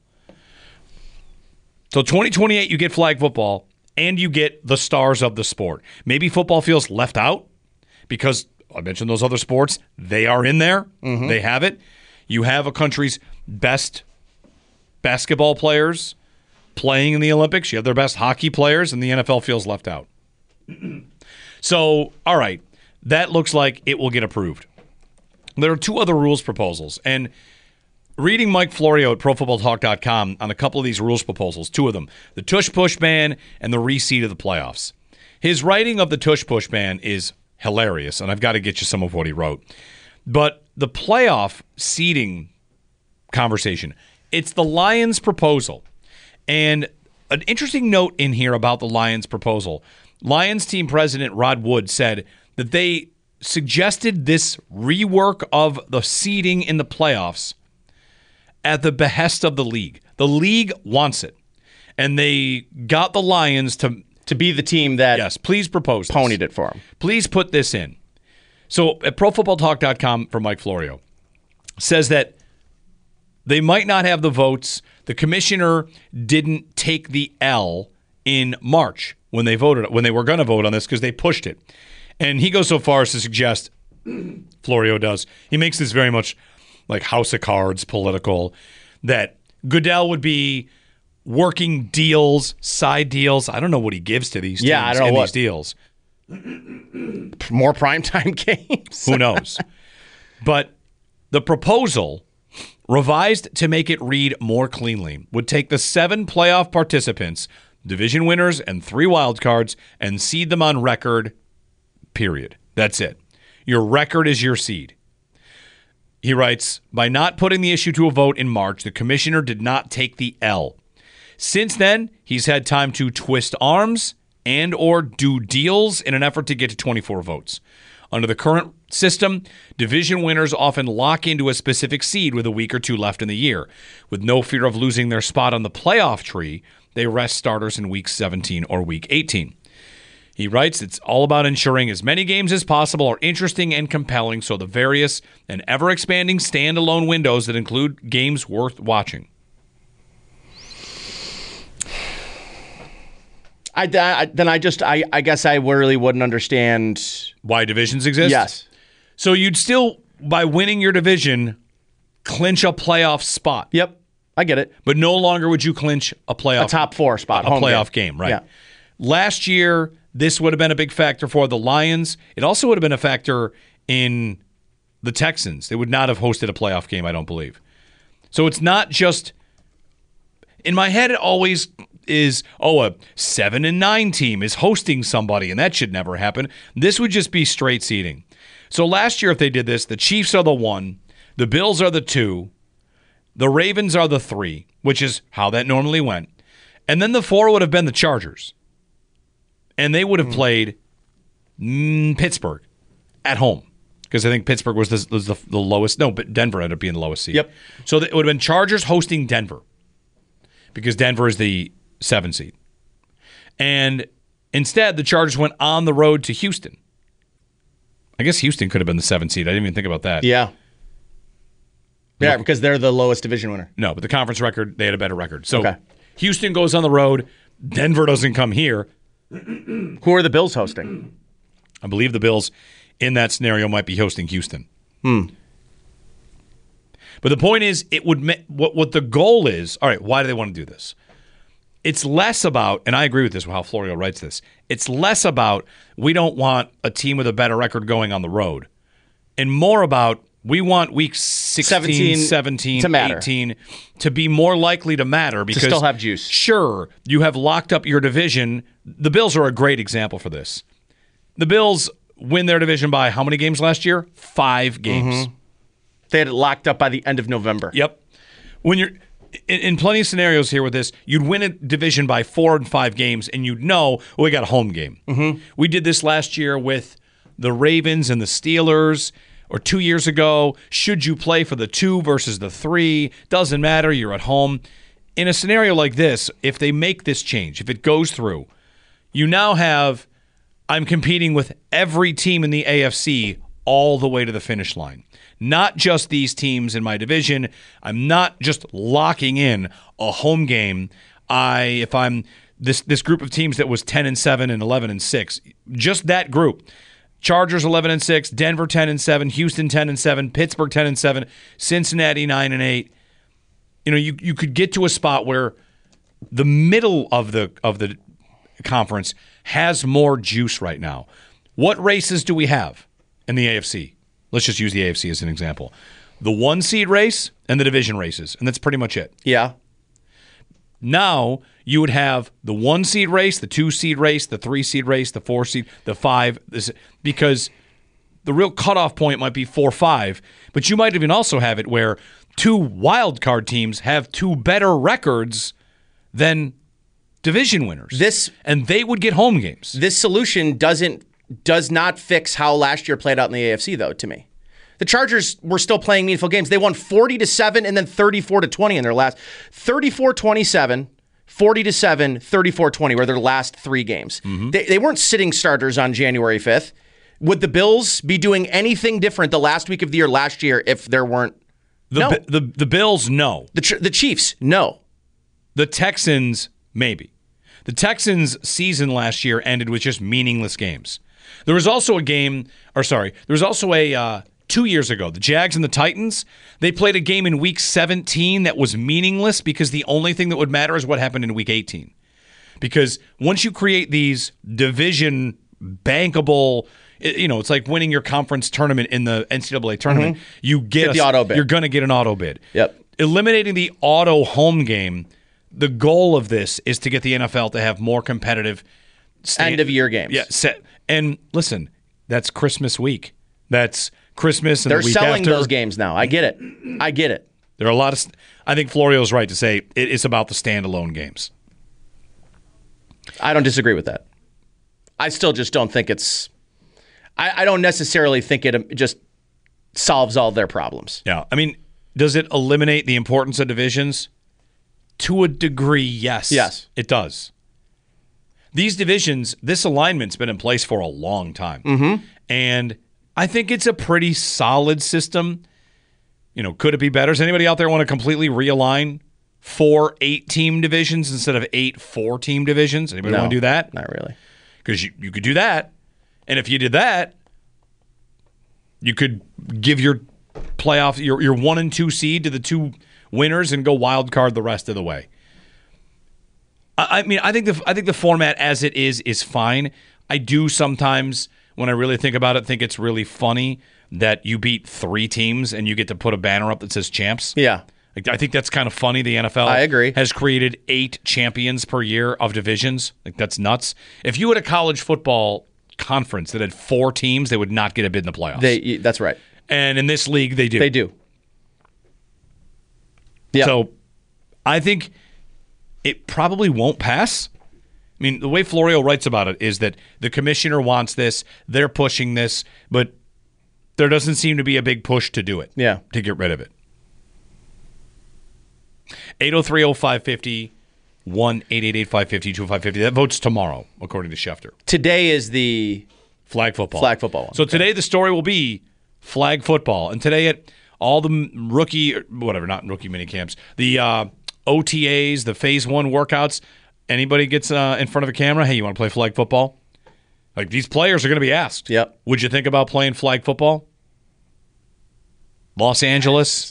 So 2028, you get flag football, and you get the stars of the sport. Maybe football feels left out because I mentioned those other sports. They are in there. Mm-hmm. They have it. You have a country's best basketball players playing in the Olympics. You have their best hockey players, and the NFL feels left out. So, all right, that looks like it will get approved. There are 2 other rules proposals, and reading Mike Florio at ProFootballTalk.com on a couple of these rules proposals, 2 of them, the tush-push ban and the reseed of the playoffs. His writing of the tush-push ban is hilarious, and I've got to get you some of what he wrote. But the playoff seeding conversation, it's the Lions' proposal. And an interesting note in here about the Lions' proposal, Lions team president Rod Wood said that they suggested this rework of the seeding in the playoffs at the behest of the league. The league wants it. And they got the Lions to be the team that yes, please propose this. Ponied it for them. Please put this in. So at ProFootballTalk.com for Mike Florio says that they might not have the votes. The commissioner didn't take the L in March when they were going to vote on this because they pushed it. And he goes so far as to suggest, Florio does, he makes this very much like House of Cards political, that Goodell would be working deals, side deals. I don't know what he gives to these teams these deals. More primetime games. Who knows? But the proposal, revised to make it read more cleanly, would take the 7 playoff participants, division winners, and 3 wild cards, and seed them on record, period. That's it. Your record is your seed. He writes, by not putting the issue to a vote in March, the commissioner did not take the L. Since then, he's had time to twist arms and or do deals in an effort to get to 24 votes. Under the current system, division winners often lock into a specific seed with a week or 2 left in the year. With no fear of losing their spot on the playoff tree, they rest starters in week 17 or week 18. He writes, it's all about ensuring as many games as possible are interesting and compelling, so the various and ever-expanding standalone windows that include games worth watching. I guess I really wouldn't understand why divisions exist. Yes. So you'd still, by winning your division, clinch a playoff spot. Yep, I get it. But no longer would you clinch a top 4 spot, a playoff game, right? Yeah. Last year, this would have been a big factor for the Lions. It also would have been a factor in the Texans. They would not have hosted a playoff game, I don't believe. So it's not just, in my head, it always is, a 7-9 team is hosting somebody, and that should never happen. This would just be straight seeding. So last year, if they did this, the Chiefs are the 1, the Bills are the 2, the Ravens are the 3, which is how that normally went. And then the 4 would have been the Chargers. And they would have played Pittsburgh at home. Because I think Pittsburgh was the lowest. No, but Denver ended up being the lowest seed. Yep. So it would have been Chargers hosting Denver. Because Denver is the 7 seed. And instead, the Chargers went on the road to Houston. I guess Houston could have been the 7 seed. I didn't even think about that. Yeah. Yeah, because they're the lowest division winner. No, but the conference record, they had a better record. So Houston goes on the road. Denver doesn't come here. Who are the Bills hosting? I believe the Bills in that scenario might be hosting Houston. But the point is, it would what the goal is. All right, why do they want to do this? It's less about, and I agree with this, how Florio writes this. It's less about we don't want a team with a better record going on the road, and more about we want weeks 16, 17, to matter. 18 to be more likely to matter because to still have juice. Sure, you have locked up your division. The Bills are a great example for this. The Bills win their division by how many games last year? 5 games. They had it locked up by the end of November. Yep. When you're in plenty of scenarios here with this, you'd win a division by 4 and 5 games, and you'd know, we got a home game. We did this last year with the Ravens and the Steelers, or 2 years ago. Should you play for the 2 versus the 3? Doesn't matter. You're at home. In a scenario like this, if they make this change, if it goes through, you now have, I'm competing with every team in the AFC all the way to the finish line. Not just these teams in my division. I'm not just locking in a home game. If I'm this group of teams that was 10-7 and 11-6, just that group. Chargers 11-6, Denver 10-7, Houston 10-7, Pittsburgh 10-7, Cincinnati 9-8. You know, you could get to a spot where the middle of the conference has more juice right now. What races do we have in the AFC? Let's just use the AFC as an example. The 1 seed race and the division races, and that's pretty much it. Yeah. Now you would have the 1 seed race, the 2 seed race, the 3 seed race, the 4 seed, the 5, because the real cutoff point might be 4-5, but you might even also have it where 2 wild card teams have 2 better records than division winners. And they would get home games. This solution does not fix how last year played out in the AFC, though, to me. The Chargers were still playing meaningful games. They won 40-7 and then 34-20 in their last 34-27, 40-7, 34-20 were their last 3 games. They weren't sitting starters on January 5th. Would the Bills be doing anything different the last week of the year last year if there weren't? No. The Bills, no. The Chiefs, no. The Texans, maybe. The Texans' season last year ended with just meaningless games. There was also a 2 years ago, the Jags and the Titans, they played a game in Week 17 that was meaningless because the only thing that would matter is what happened in Week 18. Because once you create these division bankable, it's like winning your conference tournament in the NCAA tournament. You get the auto bid. You're going to get an auto bid. Yep. Eliminating the auto home game, the goal of this is to get the NFL to have more competitive end-of-year games. Yeah, and listen, that's Christmas week. That's Christmas and they're the week selling after. those games now. I get it. There are a lot of. I think Florio's right to say it's about the standalone games. I don't disagree with that. I still just don't think it's. I don't necessarily think it just solves all their problems. Yeah, I mean, does it eliminate the importance of divisions? To a degree, yes. Yes, it does. These divisions, this alignment's been in place for a long time, and I think it's a pretty solid system. Could it be better? Does anybody out there want to completely realign 4 8-team divisions instead of 8 4-team divisions? Anybody want to do that? Not really. Because you could do that. And if you did that, you could give your playoff, your 1 and 2 seed to the 2 winners and go wild card the rest of the way. I mean, I think the format as it is fine. I do sometimes, when I really think about it, think it's really funny that you beat 3 teams and you get to put a banner up that says champs. Yeah. Like, I think that's kind of funny. The NFL I agree. has created 8 champions per year of divisions. Like, that's nuts. If you had a college football conference that had 4 teams, they would not get a bid in the playoffs. That's right. And in this league, they do. They do. Yeah. So I think it probably won't pass. I mean, the way Florio writes about it is that the commissioner wants this, they're pushing this, but there doesn't seem to be a big push to do it. Yeah. To get rid of it. 803-0550, 1-888-550-2550. That vote's tomorrow, according to Schefter. Today is the flag football. Flag football one. So today the story will be flag football. And today at all the not rookie mini camps, the OTAs, the phase 1 workouts, anybody gets in front of a camera, hey, you want to play flag football? Like, these players are going to be asked. Yep. Would you think about playing flag football? Los Angeles.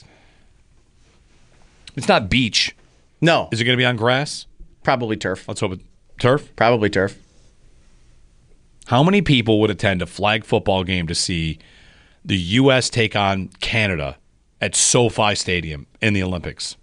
It's not beach. No. Is it going to be on grass? Probably turf. Let's hope it's turf. Probably turf. How many people would attend a flag football game to see the U.S. take on Canada at SoFi Stadium in the Olympics?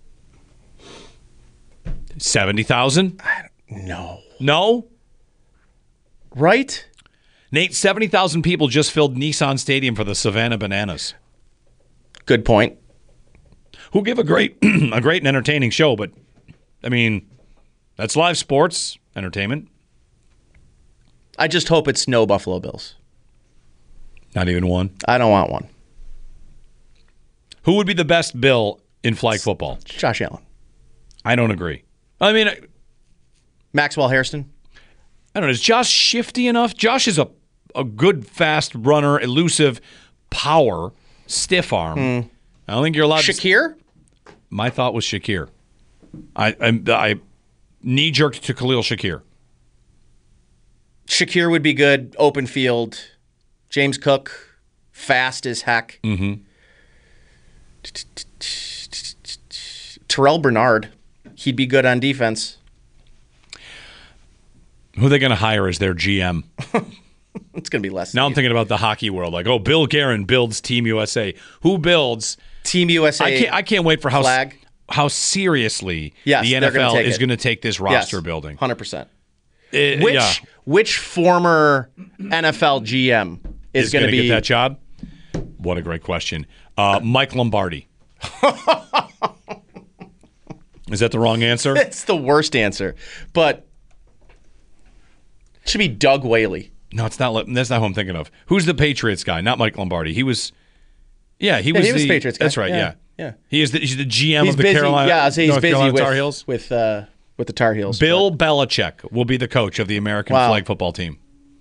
70,000? No. No? Right? Nate, 70,000 people just filled Nissan Stadium for the Savannah Bananas. Good point. Who give a great and entertaining show, but, I mean, that's live sports entertainment. I just hope it's no Buffalo Bills. Not even one? I don't want one. Who would be the best Bill in flag football? Josh Allen. I don't agree. I mean, Maxwell Hairston. I don't know. Is Josh shifty enough? Josh is a good, fast runner, elusive, power, stiff arm. I don't think you're allowed Shakir? My thought was Shakir. I knee-jerked to Khalil Shakir. Shakir would be good. Open field. James Cook, fast as heck. Mm-hmm. Terrell Bernard, he'd be good on defense. Who are they going to hire as their GM? It's going to be less. Now I'm thinking about the hockey world. Like, Bill Guerin builds Team USA. Who builds Team USA? I can't wait for how seriously the they're NFL is going to take this roster building. 100%. Which former NFL GM is going to get that job? What a great question. Mike Lombardi. Is that the wrong answer? It's the worst answer. But it should be Doug Whaley. No, it's not. That's not who I'm thinking of. Who's the Patriots guy? Not Mike Lombardi. He was the Patriots guy. That's right. Yeah. He's the GM of the busy. Carolina. Yeah, he's North busy Carolina with Tar Heels. with the Tar Heels. Bill Belichick will be the coach of the American flag football team.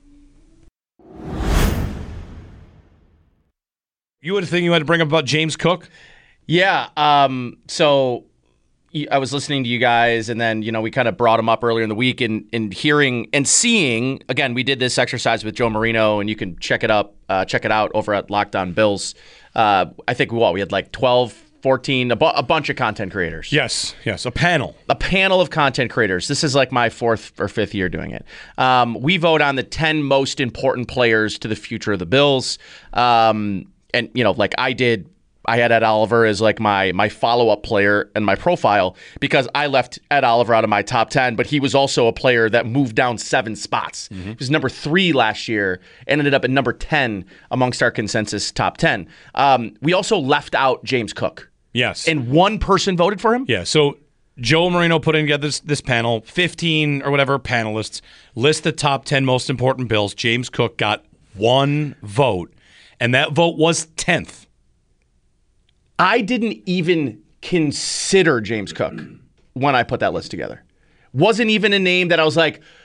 You had a thing you had to bring up about James Cook? Yeah. So I was listening to you guys, and then we kind of brought him up earlier in the week, and hearing and seeing again. We did this exercise with Joe Marino, and you can check it out over at Locked On Bills. I think we had like 12, 14, a bunch of content creators. Yes, a panel of content creators. This is like my 4th or 5th year doing it. We vote on the 10 most important players to the future of the Bills, and like I did. I had Ed Oliver as like my follow-up player and my profile because I left Ed Oliver out of my top 10, but he was also a player that moved down 7 spots. Mm-hmm. He was number 3 last year and ended up at number 10 amongst our consensus top 10. We also left out James Cook. Yes. And one person voted for him? Yeah, so Joe Marino put together this panel, 15 or whatever panelists, list the top 10 most important Bills. James Cook got 1 vote, and that vote was 10th. I didn't even consider James Cook when I put that list together. Wasn't even a name that I was like,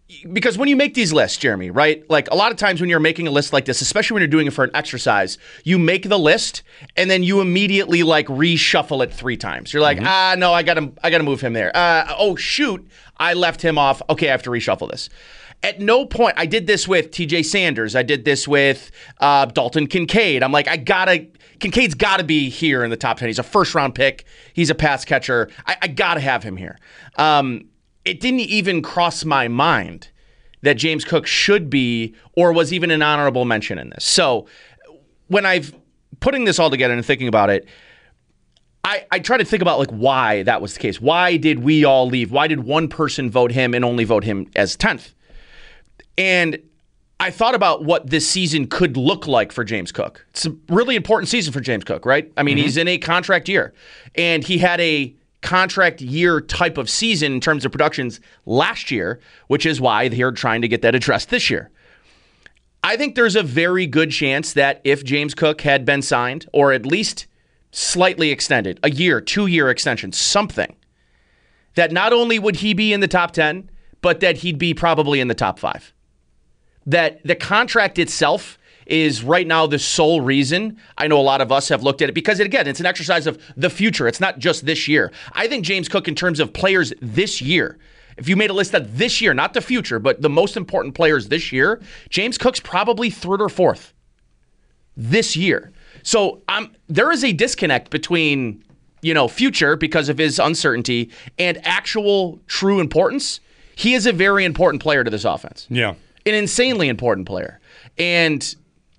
because when you make these lists, Jeremy, right? Like a lot of times when you're making a list like this, especially when you're doing it for an exercise, you make the list and then you immediately like reshuffle it 3 times. You're like, no, I gotta move him there. Oh shoot, I left him off. Okay, I have to reshuffle this. At no point, I did this with TJ Sanders. I did this with Dalton Kincaid. I'm like, Kincaid's got to be here in the top 10. He's a first-round pick. He's a pass catcher. I got to have him here. It didn't even cross my mind that James Cook should be or was even an honorable mention in this. So when I've putting this all together and thinking about it, I try to think about like why that was the case. Why did we all leave? Why did one person vote him and only vote him as 10th? And I thought about what this season could look like for James Cook. It's a really important season for James Cook, right? I mean, he's in a contract year, and he had a contract year type of season in terms of productions last year, which is why they're trying to get that addressed this year. I think there's a very good chance that if James Cook had been signed, or at least slightly extended, a year, 2-year extension, something, that not only would he be in the top 10, but that he'd be probably in the top 5. That the contract itself is right now the sole reason I know a lot of us have looked at it, because again, it's an exercise of the future. It's not just this year. I think James Cook, in terms of players this year, if you made a list of this year, not the future, but the most important players this year, James Cook's probably 3rd or 4th this year. So there is a disconnect between, future because of his uncertainty and actual true importance. He is a very important player to this offense. Yeah. An insanely important player. And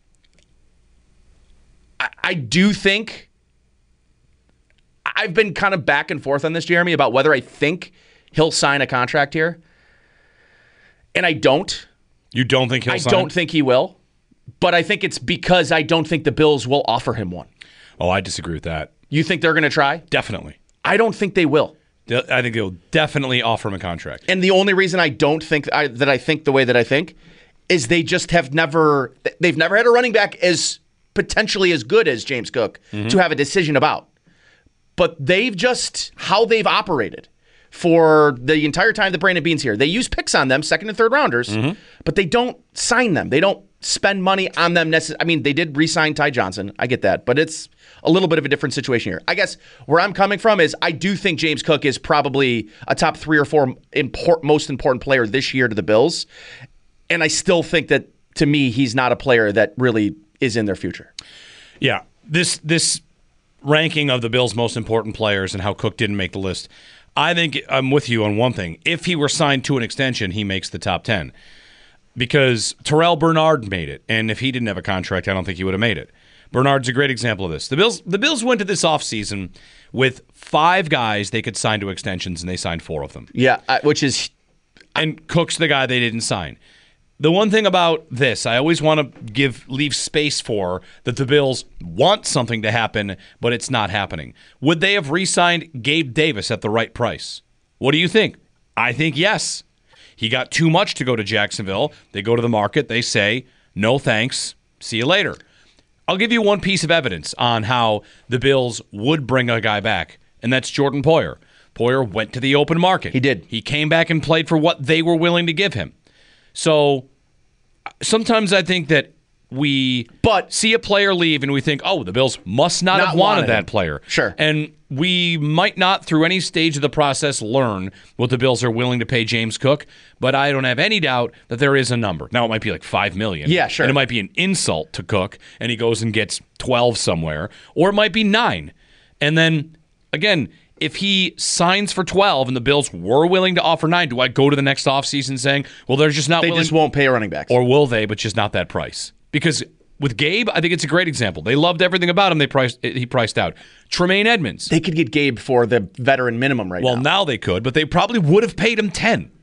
I do think I've been kind of back and forth on this, Jeremy, about whether I think he'll sign a contract here. And I don't. You don't think he'll sign? I don't think he will. But I think it's because I don't think the Bills will offer him one. Oh, I disagree with that. You think they're going to try? Definitely. I don't think they will. I think they'll definitely offer him a contract. And the only reason I don't think that I think the way that I think is they just they've never had a running back as potentially as good as James Cook to have a decision about. But they've just, how they've operated for the entire time that Brandon Beane's here. They use picks on them, 2nd and 3rd rounders, but they don't sign them. They don't spend money on them necessarily. I mean, they did re-sign Ty Johnson. I get that, but it's a little bit of a different situation here. I guess where I'm coming from is I do think James Cook is probably a top 3 or 4 most important player this year to the Bills, and I still think that, to me, he's not a player that really is in their future. Yeah, this ranking of the Bills' most important players and how Cook didn't make the list, I think I'm with you on one thing. If he were signed to an extension, he makes the top 10. Because Terrell Bernard made it, and if he didn't have a contract, I don't think he would have made it. Bernard's a great example of this. The Bills went to this offseason with 5 guys they could sign to extensions, and they signed 4 of them. Yeah, which is... And Cook's the guy they didn't sign. The one thing about this, I always want to leave space for that the Bills want something to happen, but it's not happening. Would they have re-signed Gabe Davis at the right price? What do you think? I think yes. He got too much to go to Jacksonville. They go to the market. They say, no thanks. See you later. I'll give you one piece of evidence on how the Bills would bring a guy back, and that's Jordan Poyer. Poyer went to the open market. He did. He came back and played for what they were willing to give him. So sometimes I think that we see a player leave and we think, oh, the Bills must not have wanted that player. Sure. And we might not, through any stage of the process, learn what the Bills are willing to pay James Cook, but I don't have any doubt that there is a number. Now, it might be like $5 million. Yeah, sure. And it might be an insult to Cook, and he goes and gets 12 somewhere, or it might be 9. And then, again, if he signs for 12 and the Bills were willing to offer 9, do I go to the next offseason saying, well, they're just not willing? They just won't pay running backs. Or will they, but just not that price? Because with Gabe, I think it's a great example. They loved everything about him. He priced out. Tremaine Edmonds. They could get Gabe for the veteran minimum right now. Well, now they could, but they probably would have paid him 10.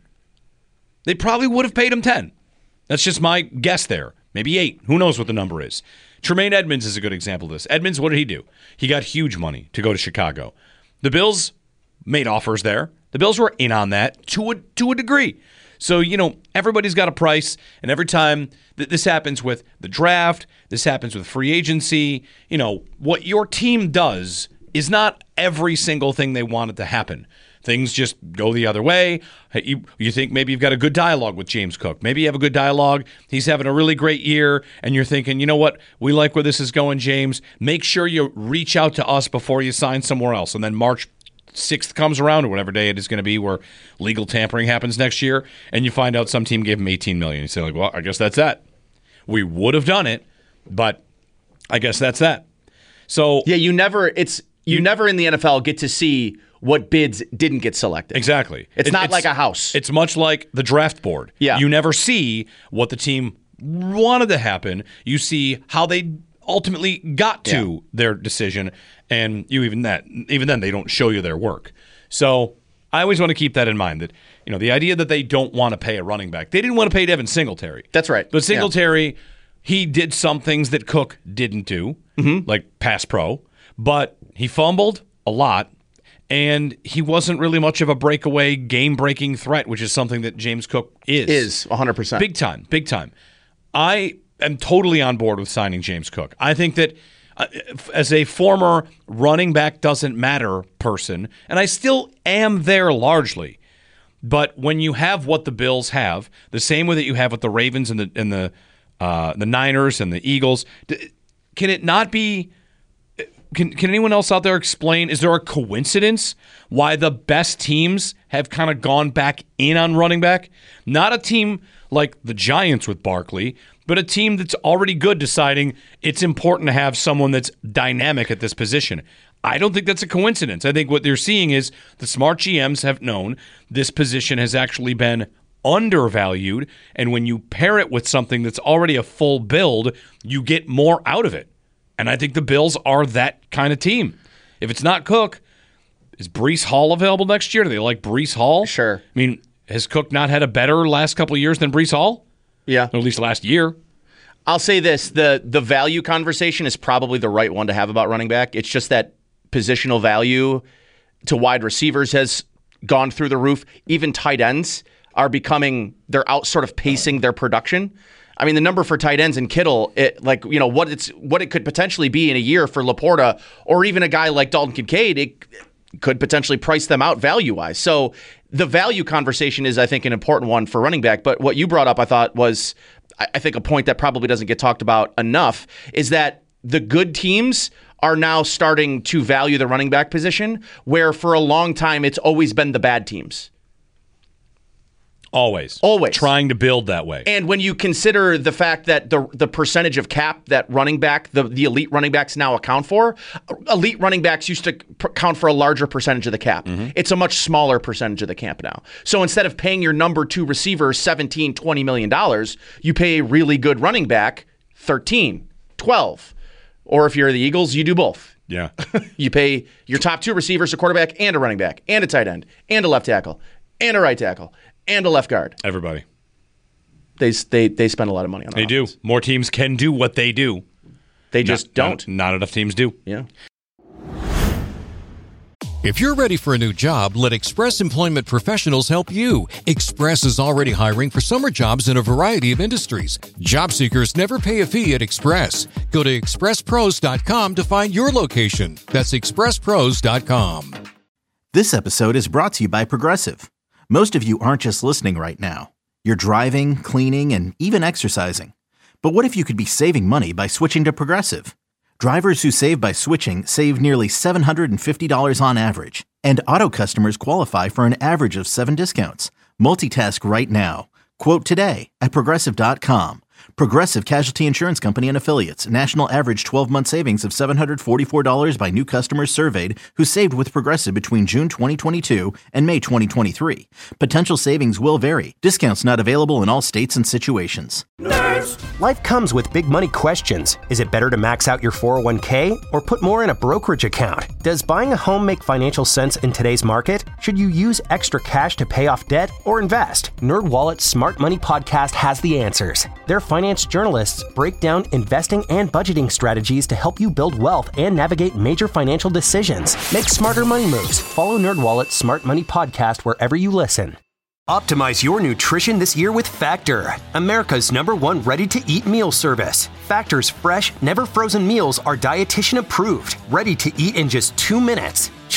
They probably would have paid him 10. That's just my guess there. Maybe 8. Who knows what the number is? Tremaine Edmonds is a good example of this. Edmonds, what did he do? He got huge money to go to Chicago. The Bills made offers there. The Bills were in on that to a degree. So, everybody's got a price, and every time this happens with the draft, this happens with free agency, what your team does is not every single thing they want it to happen. things just go the other way. You think maybe you've got a good dialogue with James Cook. Maybe you have a good dialogue. He's having a really great year, and you're thinking, you know what? We like where this is going, James. Make sure you reach out to us before you sign somewhere else. And then March 6th comes around, or whatever day it is going to be, where legal tampering happens next year, and you find out some team gave him $18 million. You say, like, well, I guess that's that. We would have done it, but I guess that's that. So yeah, you never in the NFL get to see what bids didn't get selected. Exactly. It's not like a house. It's much like the draft board. Yeah. You never see what the team wanted to happen. You see how they ultimately got to their decision, and even then they don't show you their work. So I always want to keep that in mind, that the idea that they don't want to pay a running back. They didn't want to pay Devin Singletary. That's right. But Singletary, he did some things that Cook didn't do, like pass pro, but he fumbled a lot, and he wasn't really much of a breakaway, game-breaking threat, which is something that James Cook is. Is, 100%. Big time. I am totally on board with signing James Cook. I think that as a former running back doesn't matter person, and I still am there largely, but when you have what the Bills have, the same way that you have with the Ravens and the Niners and the Eagles, can it not be? Can anyone else out there explain? Is there a coincidence why the best teams have kind of gone back in on running back? Not a team like the Giants with Barkley, but a team that's already good deciding it's important to have someone that's dynamic at this position. I don't think that's a coincidence. I think what they're seeing is the smart GMs have known this position has actually been undervalued, and when you pair it with something that's already a full build, you get more out of it. And I think the Bills are that kind of team. If it's not Cook, is Breece Hall available next year? Do they like Breece Hall? Sure. I mean, has Cook not had a better last couple of years than Breece Hall? Yeah. Or at least last year. I'll say this. The value conversation is probably the right one to have about running back. It's just that positional value to wide receivers has gone through the roof. Even tight ends are they're out sort of pacing their production. I mean, the number for tight ends in Kittle, what it could potentially be in a year for Laporta, or even a guy like Dalton Kincaid, it could potentially price them out value-wise. So the value conversation is, I think, an important one for running back. But what you brought up, I thought, was, I think, a point that probably doesn't get talked about enough, is that the good teams are now starting to value the running back position, where for a long time it's always been the bad teams. Always. Trying to build that way. And when you consider the fact that the percentage of cap that running back, the elite running backs now account for, elite running backs used to count for a larger percentage of the cap. Mm-hmm. It's a much smaller percentage of the cap now. So instead of paying your number two receiver $17, $20 million, you pay a really good running back $13, $12. Or if you're the Eagles, you do both. Yeah. You pay your top two receivers, a quarterback and a running back, and a tight end, and a left tackle, and a right tackle, and a left guard. Everybody. They spend a lot of money on that. They do. More teams can do what they do. They just don't. Not enough teams do. Yeah. If you're ready for a new job, let Express Employment Professionals help you. Express is already hiring for summer jobs in a variety of industries. Job seekers never pay a fee at Express. Go to expresspros.com to find your location. That's expresspros.com. This episode is brought to you by Progressive. Most of you aren't just listening right now. You're driving, cleaning, and even exercising. But what if you could be saving money by switching to Progressive? Drivers who save by switching save nearly $750 on average. And auto customers qualify for an average of 7 discounts. Multitask right now. Quote today at Progressive.com. Progressive Casualty Insurance Company and Affiliates. National average 12-month savings of $744 by new customers surveyed who saved with Progressive between June 2022 and May 2023. Potential savings will vary. Discounts not available in all states and situations. Life comes with big money questions. Is it better to max out your 401k or put more in a brokerage account? Does buying a home make financial sense in today's market? Should you use extra cash to pay off debt or invest? NerdWallet's Smart Money Podcast has the answers. Their finance journalists break down investing and budgeting strategies to help you build wealth and navigate major financial decisions. Make smarter money moves. Follow NerdWallet's Smart Money Podcast wherever you listen. Optimize your nutrition this year with Factor, America's #1 ready-to-eat meal service. Factor's fresh, never-frozen meals are dietitian approved, ready to eat in just 2 minutes.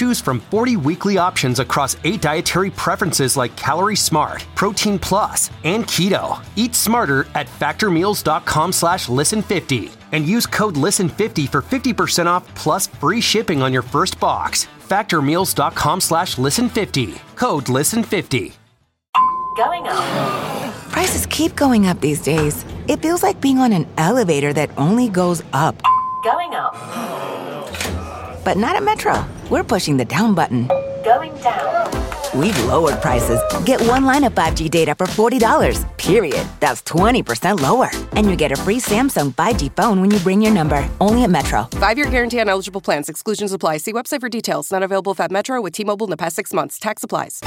Choose from 40 weekly options across 8 dietary preferences like Calorie Smart, Protein Plus, and Keto. Eat smarter at factormeals.com/listen50 and use code LISTEN50 for 50% off plus free shipping on your first box. Factormeals.com/listen50. Code LISTEN50. Going up. Prices keep going up these days. It feels like being on an elevator that only goes up. Going up. But not at Metro. We're pushing the down button. Going down. We've lowered prices. Get one line of 5G data for $40, period. That's 20% lower. And you get a free Samsung 5G phone when you bring your number. Only at Metro. 5-year guarantee on eligible plans. Exclusions apply. See website for details. Not available at Metro with T-Mobile in the past 6 months. Tax applies.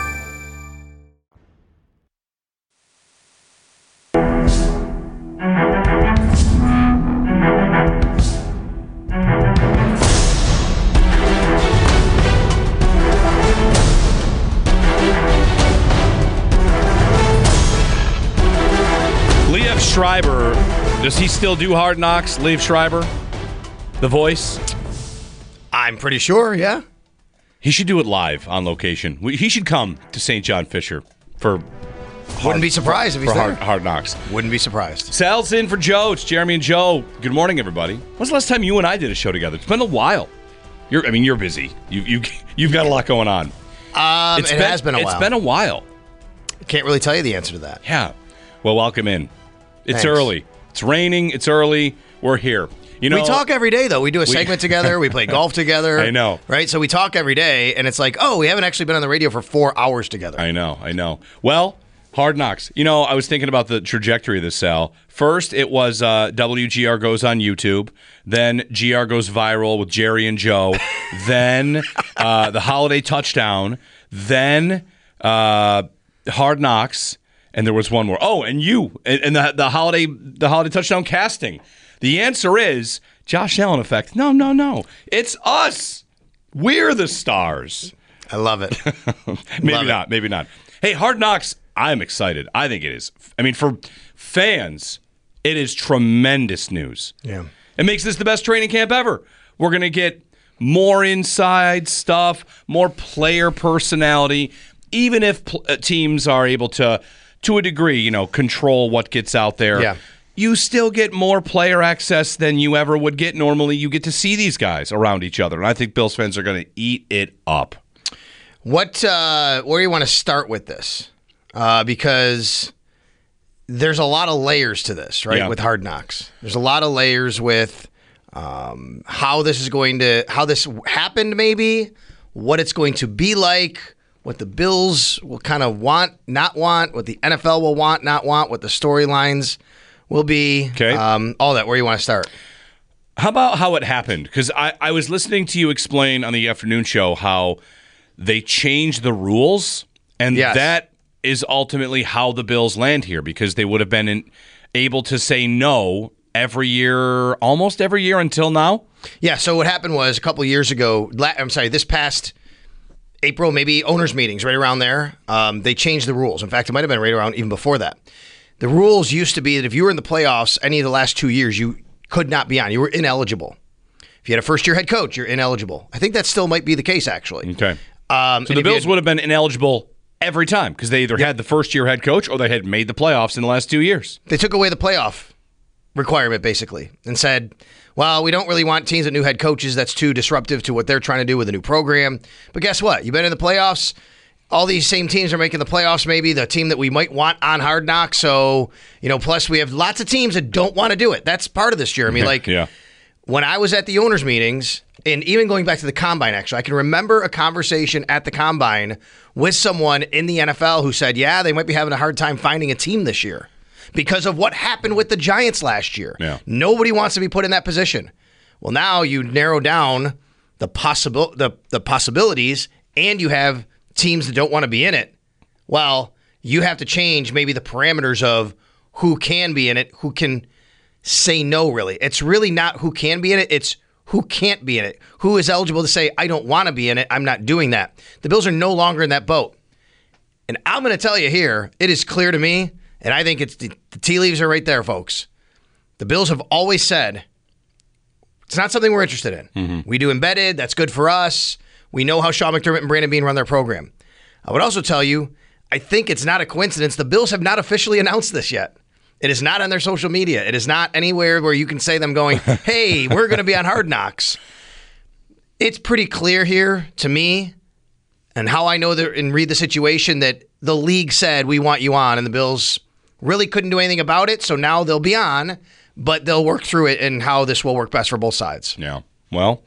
Liev Schreiber, does he still do Hard Knocks? Liev Schreiber, the voice? I'm pretty sure, yeah. He should do it live on location. He should come to St. John Fisher for Wouldn't be surprised if he's there. Hard Knocks. Wouldn't be surprised. Sal's in for Joe. It's Jeremy and Joe. Good morning, everybody. When's the last time you and I did a show together? It's been a while. You're busy. You've got a lot going on. It has been a while. It's been a while. Can't really tell you the answer to that. Yeah. Well, welcome in. It's Thanks. early. It's raining. It's early. We're here. You know, we talk every day, though. We do a segment together. We play golf together. I know. Right? So we talk every day, and it's like, oh, we haven't actually been on the radio for 4 hours together. I know. Well, Hard Knocks. You know, I was thinking about the trajectory of this, Sal. First, it was WGR Goes on YouTube. Then GR Goes Viral with Jerry and Joe. Then the Holiday Touchdown. Then Hard Knocks. And there was one more. Oh, and you. And the Holiday Touchdown casting. The answer is Josh Allen effect. No. It's us. We're the stars. I love it. Maybe not. Hey, Hard Knocks, I'm excited. I think it is. I mean, for fans, it is tremendous news. Yeah. It makes this the best training camp ever. We're going to get more inside stuff, more player personality, even if teams are able to a degree, control what gets out there. Yeah. You still get more player access than you ever would get normally. You get to see these guys around each other, and I think Bills fans are going to eat it up. Where do you want to start with this? Because there's a lot of layers to this, right? Yeah. With Hard Knocks, there's a lot of layers with how this happened, maybe what it's going to be like, what the Bills will kind of want, not want, what the NFL will want, not want, what the storylines will be. Okay. All that. Where do you want to start? How about how it happened? Because I was listening to you explain on the afternoon show how they changed the rules, and Yes. that is ultimately how the Bills land here, because they would have been able to say no almost every year until now. Yeah, so what happened was a couple years ago, this past April, maybe owners' meetings, right around there, they changed the rules. In fact, it might have been right around even before that. The rules used to be that if you were in the playoffs any of the last 2 years, you could not be on. You were ineligible. If you had a first-year head coach, you're ineligible. I think that still might be the case, actually. Okay. So the Bills would have been ineligible every time because they either had the first-year head coach or they had made the playoffs in the last 2 years. They took away the playoff requirement, basically, and said, well, we don't really want teams with new head coaches. That's too disruptive to what they're trying to do with a new program. But guess what? You've been in the playoffs. All these same teams are making the playoffs, maybe the team that we might want on Hard Knocks. So, plus we have lots of teams that don't want to do it. That's part of this, Jeremy. Yeah. When I was at the owners' meetings, and even going back to the Combine, actually, I can remember a conversation at the Combine with someone in the NFL who said, yeah, they might be having a hard time finding a team this year because of what happened with the Giants last year. Yeah. Nobody wants to be put in that position. Well, now you narrow down the possibilities, and you have teams that don't want to be in it. Well, you have to change maybe the parameters of who can be in it, who can say no, really. It's really not who can be in it, it's who can't be in it. Who is eligible to say, I don't want to be in it, I'm not doing that. The Bills are no longer in that boat. And I'm going to tell you here, it is clear to me, and I think it's the tea leaves are right there, folks. The Bills have always said, it's not something we're interested in. Mm-hmm. We do embedded, that's good for us. We know how Sean McDermott and Brandon Beane run their program. I would also tell you, I think it's not a coincidence. The Bills have not officially announced this yet. It is not on their social media. It is not anywhere where you can say them going, hey, we're going to be on Hard Knocks. It's pretty clear here to me, and how I know and read the situation, that the league said, we want you on, and the Bills really couldn't do anything about it, so now they'll be on, but they'll work through it and how this will work best for both sides. Yeah. Well,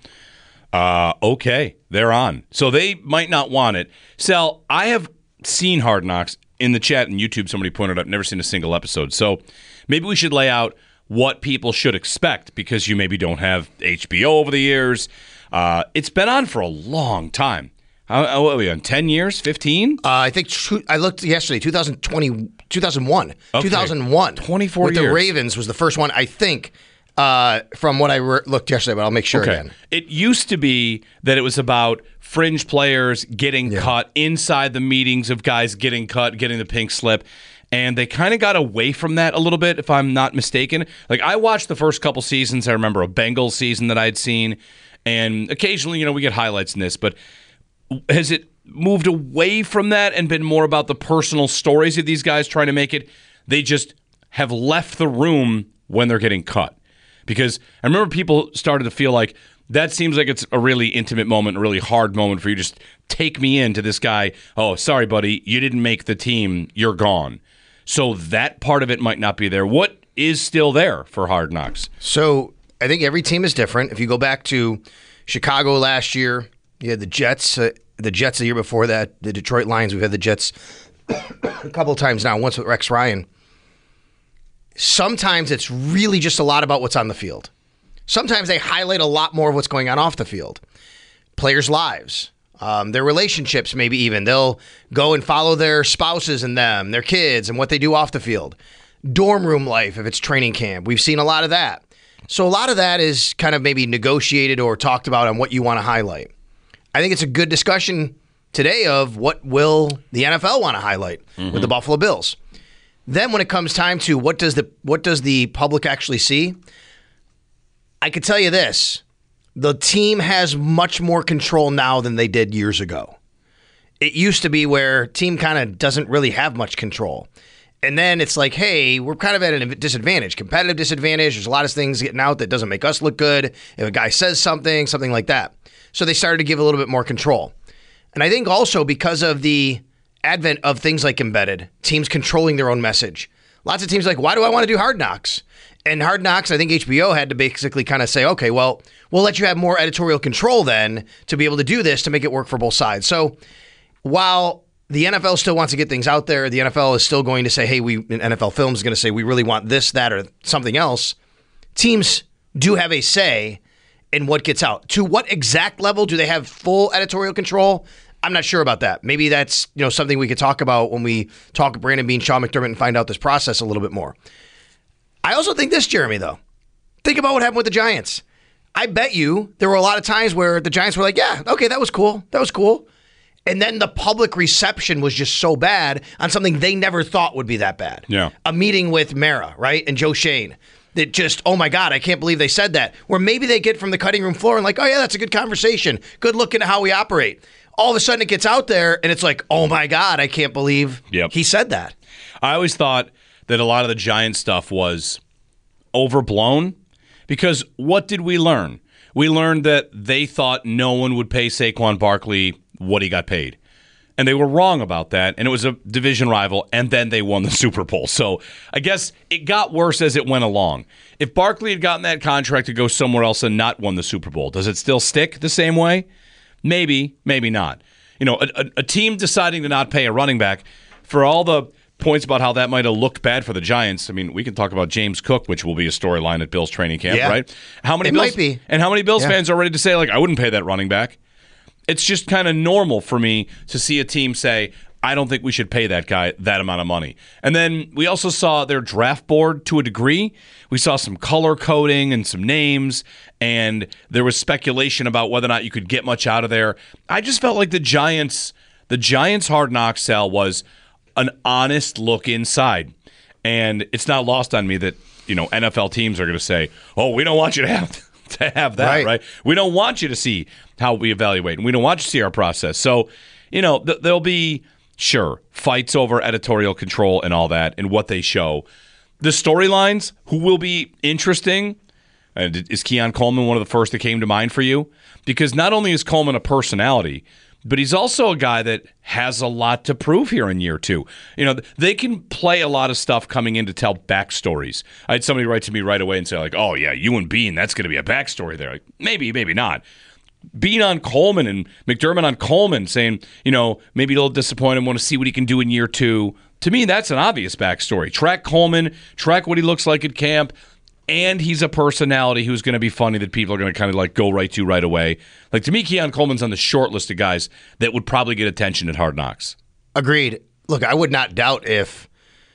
okay, they're on. So they might not want it. Sal, I have seen Hard Knocks in the chat and YouTube. Somebody pointed out, never seen a single episode. So maybe we should lay out what people should expect, because you maybe don't have HBO over the years. It's been on for a long time. What are we on, 10 years, 15? I think I looked yesterday, 2001. Okay. 2001. 24 with years. The Ravens was the first one, I think, from what I looked yesterday, but I'll make sure again. It used to be that it was about fringe players getting cut inside the meetings of guys getting cut, getting the pink slip. And they kind of got away from that a little bit, if I'm not mistaken. Like, I watched the first couple seasons. I remember a Bengals season that I'd seen. And occasionally, we get highlights in this. But has it moved away from that and been more about the personal stories of these guys trying to make it? They just have left the room when they're getting cut. Because I remember people started to feel like that seems like it's a really intimate moment, a really hard moment for you. Just take me into this guy. Oh, sorry, buddy. You didn't make the team. You're gone. So that part of it might not be there. What is still there for Hard Knocks? So I think every team is different. If you go back to Chicago last year, you had the Jets. The Jets the year before that, the Detroit Lions. We've had the Jets a couple of times now, once with Rex Ryan. Sometimes it's really just a lot about what's on the field. Sometimes they highlight a lot more of what's going on off the field. Players' lives. Their relationships, maybe even. They'll go and follow their spouses and them, their kids, and what they do off the field. Dorm room life, if it's training camp. We've seen a lot of that. So a lot of that is kind of maybe negotiated or talked about on what you want to highlight. I think it's a good discussion today of what will the NFL want to highlight with the Buffalo Bills. Then when it comes time to what does the public actually see, I could tell you this. The team has much more control now than they did years ago. It used to be where team kind of doesn't really have much control. And then it's like, hey, we're kind of at a disadvantage, competitive disadvantage. There's a lot of things getting out that doesn't make us look good. If a guy says something like that. So they started to give a little bit more control. And I think also because of the advent of things like embedded, teams controlling their own message. Lots of teams are like, why do I want to do Hard Knocks? And Hard Knocks, I think HBO had to basically kind of say, okay, well, we'll let you have more editorial control then to be able to do this to make it work for both sides. So while the NFL still wants to get things out there, the NFL is still going to say, hey, NFL Films is going to say we really want this, that, or something else. Teams do have a say in what gets out. To what exact level do they have full editorial control? I'm not sure about that. Maybe that's something we could talk about when we talk to Brandon Beane, Sean McDermott, and find out this process a little bit more. I also think this, Jeremy, though. Think about what happened with the Giants. I bet you there were a lot of times where the Giants were like, yeah, okay, that was cool. That was cool. And then the public reception was just so bad on something they never thought would be that bad. Yeah. A meeting with Mara, right, and Joe Shane. That just, oh my God, I can't believe they said that. Where maybe they get from the cutting room floor and like, oh yeah, that's a good conversation. Good look into how we operate. All of a sudden it gets out there and it's like, oh my God, I can't believe he said that. I always thought that a lot of the Giants stuff was overblown because what did we learn? We learned that they thought no one would pay Saquon Barkley what he got paid. And they were wrong about that, and it was a division rival, and then they won the Super Bowl. So I guess it got worse as it went along. If Barkley had gotten that contract to go somewhere else and not won the Super Bowl, does it still stick the same way? Maybe, maybe not. A team deciding to not pay a running back, for all the points about how that might have looked bad for the Giants, I mean, we can talk about James Cook, which will be a storyline at Bills training camp, right? How many Bills fans are ready to say, like, I wouldn't pay that running back? It's just kind of normal for me to see a team say, I don't think we should pay that guy that amount of money. And then we also saw their draft board to a degree. We saw some color coding and some names, and there was speculation about whether or not you could get much out of there. I just felt like the Giants' Hard Knocks sell was an honest look inside. And it's not lost on me that, NFL teams are going to say, oh, we don't want you to have to have that, right? We don't want you to see how we evaluate, and we don't want you to see our process. So, there'll be, sure, fights over editorial control and all that and what they show. The storylines, who will be interesting, is Keon Coleman one of the first that came to mind for you? Because not only is Coleman a personality, but he's also a guy that has a lot to prove here in year 2. They can play a lot of stuff coming in to tell backstories. I had somebody write to me right away and say, like, oh, yeah, you and Bean, that's going to be a backstory there. Like, maybe not. Bean on Coleman and McDermott on Coleman saying, maybe it'll disappoint him, want to see what he can do in year 2. To me, that's an obvious backstory. Track Coleman, track what he looks like at camp, and he's a personality who's going to be funny that people are going to kind of like go right to right away. Like, to me, Keon Coleman's on the short list of guys that would probably get attention at Hard Knocks. Agreed. Look, I would not doubt if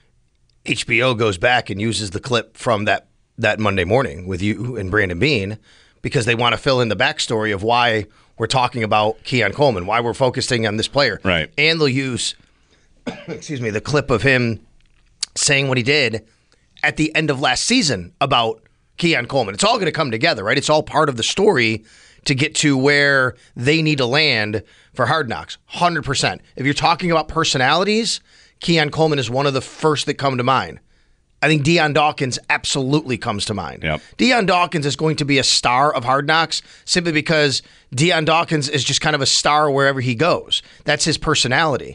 HBO goes back and uses the clip from that Monday morning with you and Brandon Bean because they want to fill in the backstory of why we're talking about Keon Coleman, why we're focusing on this player. Right. And they'll use, the clip of him saying what he did at the end of last season about Keon Coleman. It's all going to come together, right? It's all part of the story to get to where they need to land for Hard Knocks. 100%. If you're talking about personalities, Keon Coleman is one of the first that come to mind. I think Deion Dawkins absolutely comes to mind. Yep. Deion Dawkins is going to be a star of Hard Knocks simply because Deion Dawkins is just kind of a star wherever he goes. That's his personality.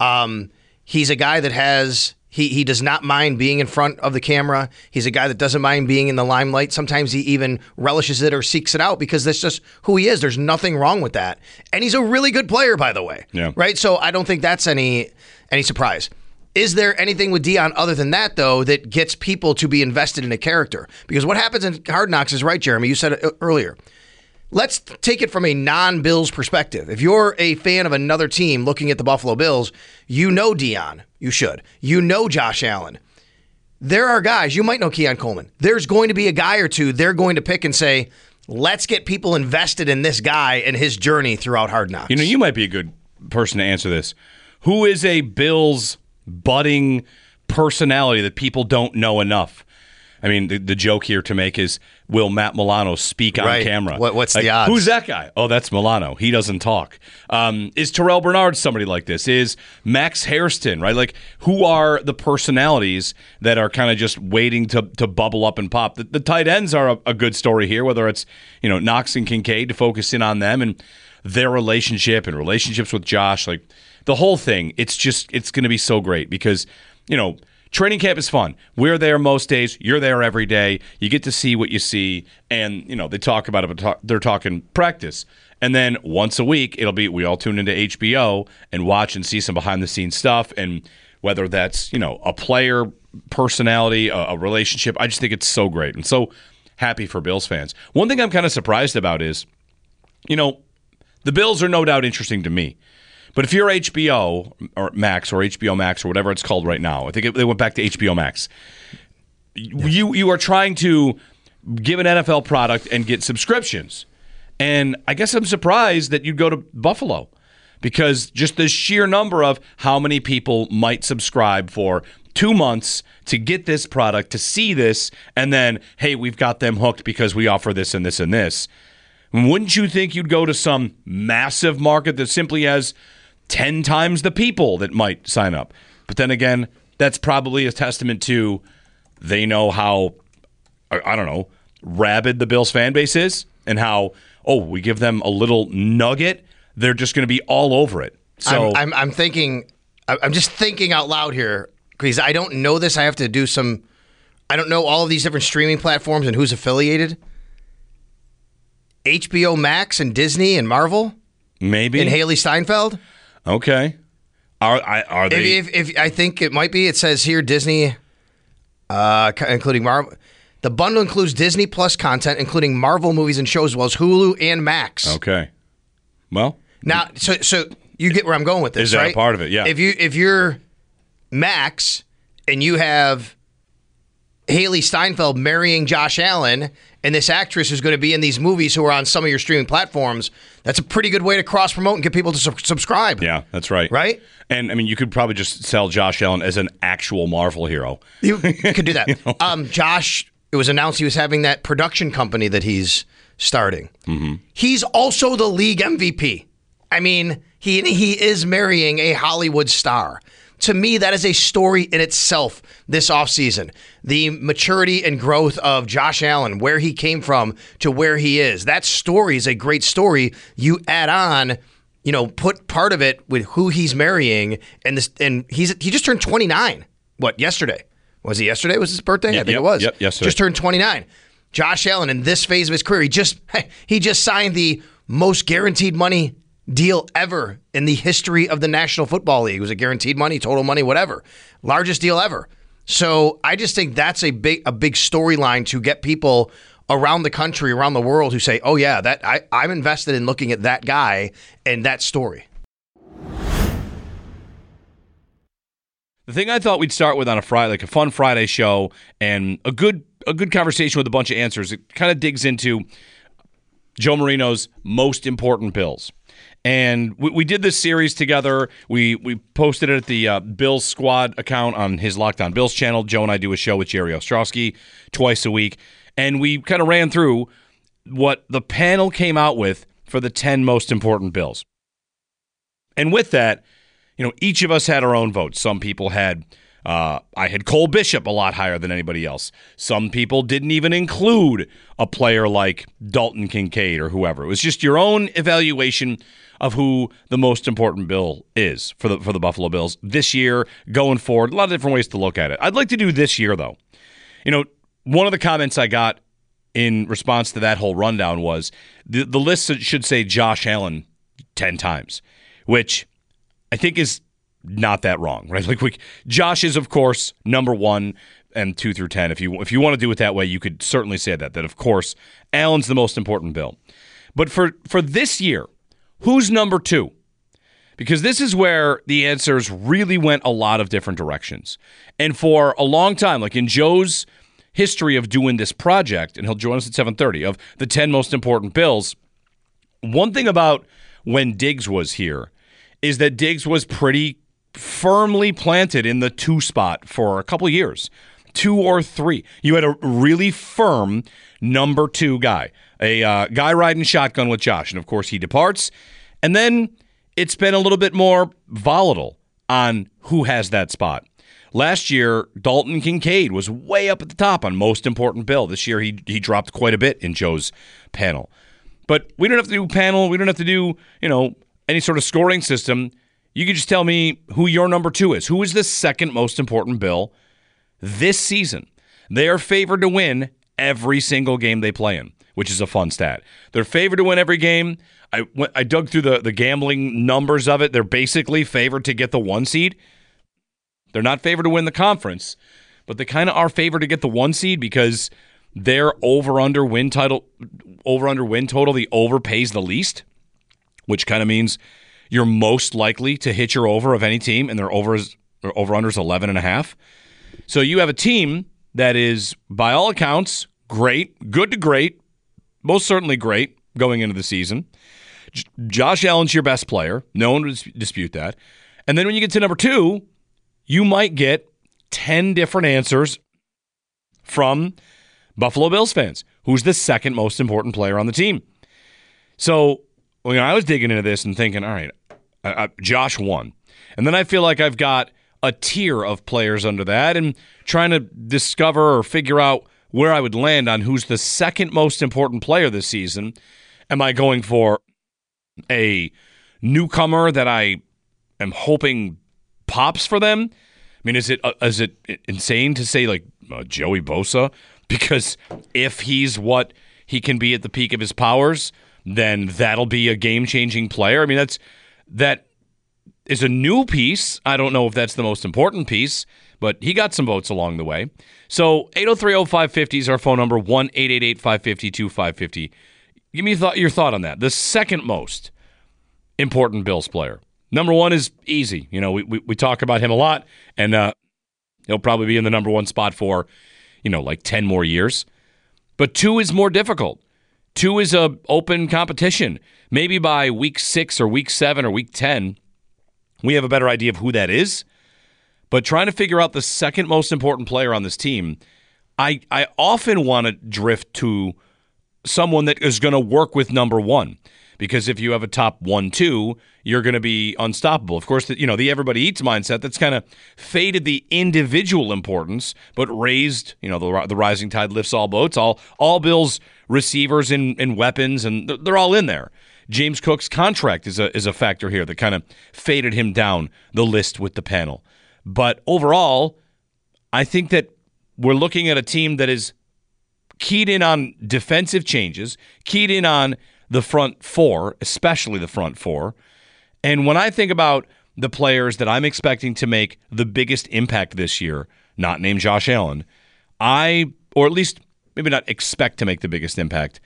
He's a guy that has... He does not mind being in front of the camera. He's a guy that doesn't mind being in the limelight. Sometimes he even relishes it or seeks it out because that's just who he is. There's nothing wrong with that. And he's a really good player, by the way. Yeah. Right? So I don't think that's any surprise. Is there anything with Deion other than that, though, that gets people to be invested in a character? Because what happens in Hard Knocks is right, Jeremy. You said it earlier. Let's take it from a non-Bills perspective. If you're a fan of another team looking at the Buffalo Bills, you know Deion. You should. You know Josh Allen. There are guys, you might know Keon Coleman. There's going to be a guy or two they're going to pick and say, let's get people invested in this guy and his journey throughout Hard Knocks. You might be a good person to answer this. Who is a Bills budding personality that people don't know enough? I mean, the joke here to make is, will Matt Milano speak on camera? What's the odds? Who's that guy? Oh, that's Milano. He doesn't talk. Is Terrell Bernard somebody like this? Is Max Hairston, right? Like, who are the personalities that are kind of just waiting to bubble up and pop? The tight ends are a good story here, whether it's, Knox and Kincaid, to focus in on them and their relationship and relationships with Josh. Like, the whole thing, it's going to be so great because, training camp is fun. We're there most days. You're there every day. You get to see what you see. And, they talk about it, but they're talking practice. And then once a week, it'll be we all tune into HBO and watch and see some behind-the-scenes stuff. And whether that's, a player, personality, a relationship, I just think it's so great. And so happy for Bills fans. One thing I'm kind of surprised about is, the Bills are no doubt interesting to me. But if you're HBO or Max or HBO Max or whatever it's called right now, I think they went back to HBO Max. You are trying to give an NFL product and get subscriptions. And I guess I'm surprised that you'd go to Buffalo because just the sheer number of how many people might subscribe for 2 months to get this product, to see this, and then, hey, we've got them hooked because we offer this and this and this. Wouldn't you think you'd go to some massive market that simply has 10 times the people that might sign up? But then again, that's probably a testament to they know how, I don't know, rabid the Bills fan base is and how, we give them a little nugget, they're just going to be all over it. So I'm just thinking out loud here because I don't know this. I have to do I don't know all of these different streaming platforms and who's affiliated. HBO Max and Disney and Marvel? Maybe. And Haley Steinfeld? Okay. Are they? If I think it might be. It says here Disney, including Marvel. The bundle includes Disney Plus content, including Marvel movies and shows, as well as Hulu and Max. Okay. Well, now, so you get where I'm going with this, right? Is that a part of it? Yeah. If you're Max and you have Haley Steinfeld marrying Josh Allen, and this actress who's going to be in these movies who are on some of your streaming platforms, that's a pretty good way to cross-promote and get people to subscribe. Yeah, that's right. Right? And, I mean, you could probably just sell Josh Allen as an actual Marvel hero. You could do that. Josh, it was announced he was having that production company that he's starting. He's also the league MVP. I mean, he is marrying a Hollywood star. To me, that is a story in itself this offseason. The maturity and growth of Josh Allen, where he came from to where he is. That story is a great story. You add on, put part of it with who he's marrying, and he just turned 29. What, yesterday? Was it yesterday? Was his birthday? I think it was. Yep, yesterday. Just turned 29. Josh Allen, in this phase of his career, he just signed the most guaranteed money deal ever in the history of the National Football League. Was it guaranteed money, total money, whatever? Largest deal ever. So I just think that's a big storyline to get people around the country, around the world who say, oh yeah, I'm invested in looking at that guy and that story. The thing I thought we'd start with on a Friday, like a fun Friday show, and a good conversation with a bunch of answers. It kind of digs into Joe Marino's most important Bills. And we did this series together. We posted it at the Bills Squad account on his Locked On Bills channel. Joe and I do a show with Jerry Ostrowski twice a week. And we kind of ran through what the panel came out with for the 10 most important Bills. And with that, each of us had our own votes. Some people had, I had Cole Bishop a lot higher than anybody else. Some people didn't even include a player like Dalton Kincaid or whoever. It was just your own evaluation of who the most important Bill is for the Buffalo Bills this year, going forward. A lot of different ways to look at it. I'd like to do this year, though. One of the comments I got in response to that whole rundown was the list should say Josh Allen 10 times, which I think is not that wrong, right? Like Josh is, of course, number 1 and 2 through 10. If you want to do it that way, you could certainly say that of course Allen's the most important Bill. But for this year, who's number 2? Because this is where the answers really went a lot of different directions. And for a long time, like in Joe's history of doing this project, and he'll join us at 7:30, of the 10 most important Bills, one thing about when Diggs was here is that Diggs was pretty firmly planted in the 2 spot for a couple of years, 2 or 3. You had a really firm number 2 guy, a guy riding shotgun with Josh, and of course he departs. And then it's been a little bit more volatile on who has that spot. Last year, Dalton Kincaid was way up at the top on most important Bill. This year he dropped quite a bit in Joe's panel. But we don't have to do panel. We don't have to do, any sort of scoring system. You can just tell me who your number 2 is. Who is the second most important Bill this season? They are favored to win every single game they play in, which is a fun stat. They're favored to win every game. I dug through the gambling numbers of it. They're basically favored to get the 1 seed. They're not favored to win the conference, but they kind of are favored to get the 1 seed because their over-under win total, the over pays the least, which kind of means you're most likely to hit your over of any team, and their over-under is 11.5. So you have a team that is, by all accounts, great, good to great, most certainly great going into the season. Josh Allen's your best player. No one would dispute that. And then when you get to number 2, you might get 10 different answers from Buffalo Bills fans. Who's the second most important player on the team? So when I was digging into this and thinking, all right, Josh won. And then I feel like I've got a tier of players under that and trying to discover or figure out where I would land on who's the second most important player this season. Am I going for a newcomer that I am hoping pops for them? I mean, is it insane to say like Joey Bosa? Because if he's what he can be at the peak of his powers, then that'll be a game-changing player. I mean, that is a new piece. I don't know if that's the most important piece, but he got some votes along the way. So 803-0550 is our phone number, 1-888-550-2550. Give me your thought on that. The second most important Bills player. Number 1 is easy. We talk about him a lot, and he'll probably be in the number 1 spot for, like 10 more years. But 2 is more difficult. 2 is a open competition. Maybe by week 6 or week 7 or week 10, we have a better idea of who that is. But trying to figure out the second most important player on this team, I often want to drift to someone that is going to work with number one. Because if you have a top 1-2, you're going to be unstoppable. Of course, the everybody eats mindset that's kind of faded the individual importance, but raised, the rising tide lifts all boats. All Bills receivers and weapons, and they're all in there. James Cook's contract is a factor here that kind of faded him down the list with the panel. But overall, I think that we're looking at a team that is keyed in on defensive changes, keyed in on the front four, especially the front four. And when I think about the players that I'm expecting to make the biggest impact this year, not named Josh Allen, or at least maybe not expect to make the biggest impact,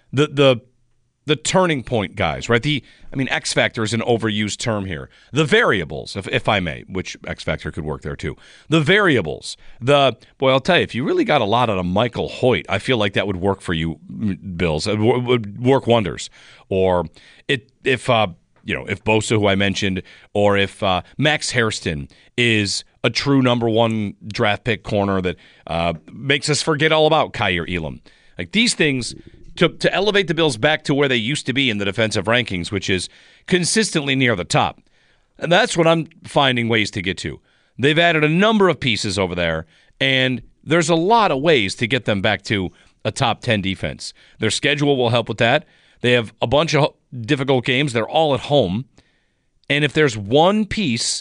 the turning point guys, right? X factor is an overused term here. The variables, if I may, which X factor could work there too. The variables. I'll tell you, if you really got a lot out of Michael Hoyt, I feel like that would work for you, Bills. It would work wonders. Or if Bosa, who I mentioned, or if Max Hairston is a true number one draft pick corner that makes us forget all about Kaiir Elam. Like these things. To elevate the Bills back to where they used to be in the defensive rankings, which is consistently near the top. And that's what I'm finding ways to get to. They've added a number of pieces over there, and there's a lot of ways to get them back to a top 10 defense. Their schedule will help with that. They have a bunch of difficult games. They're all at home. And if there's one piece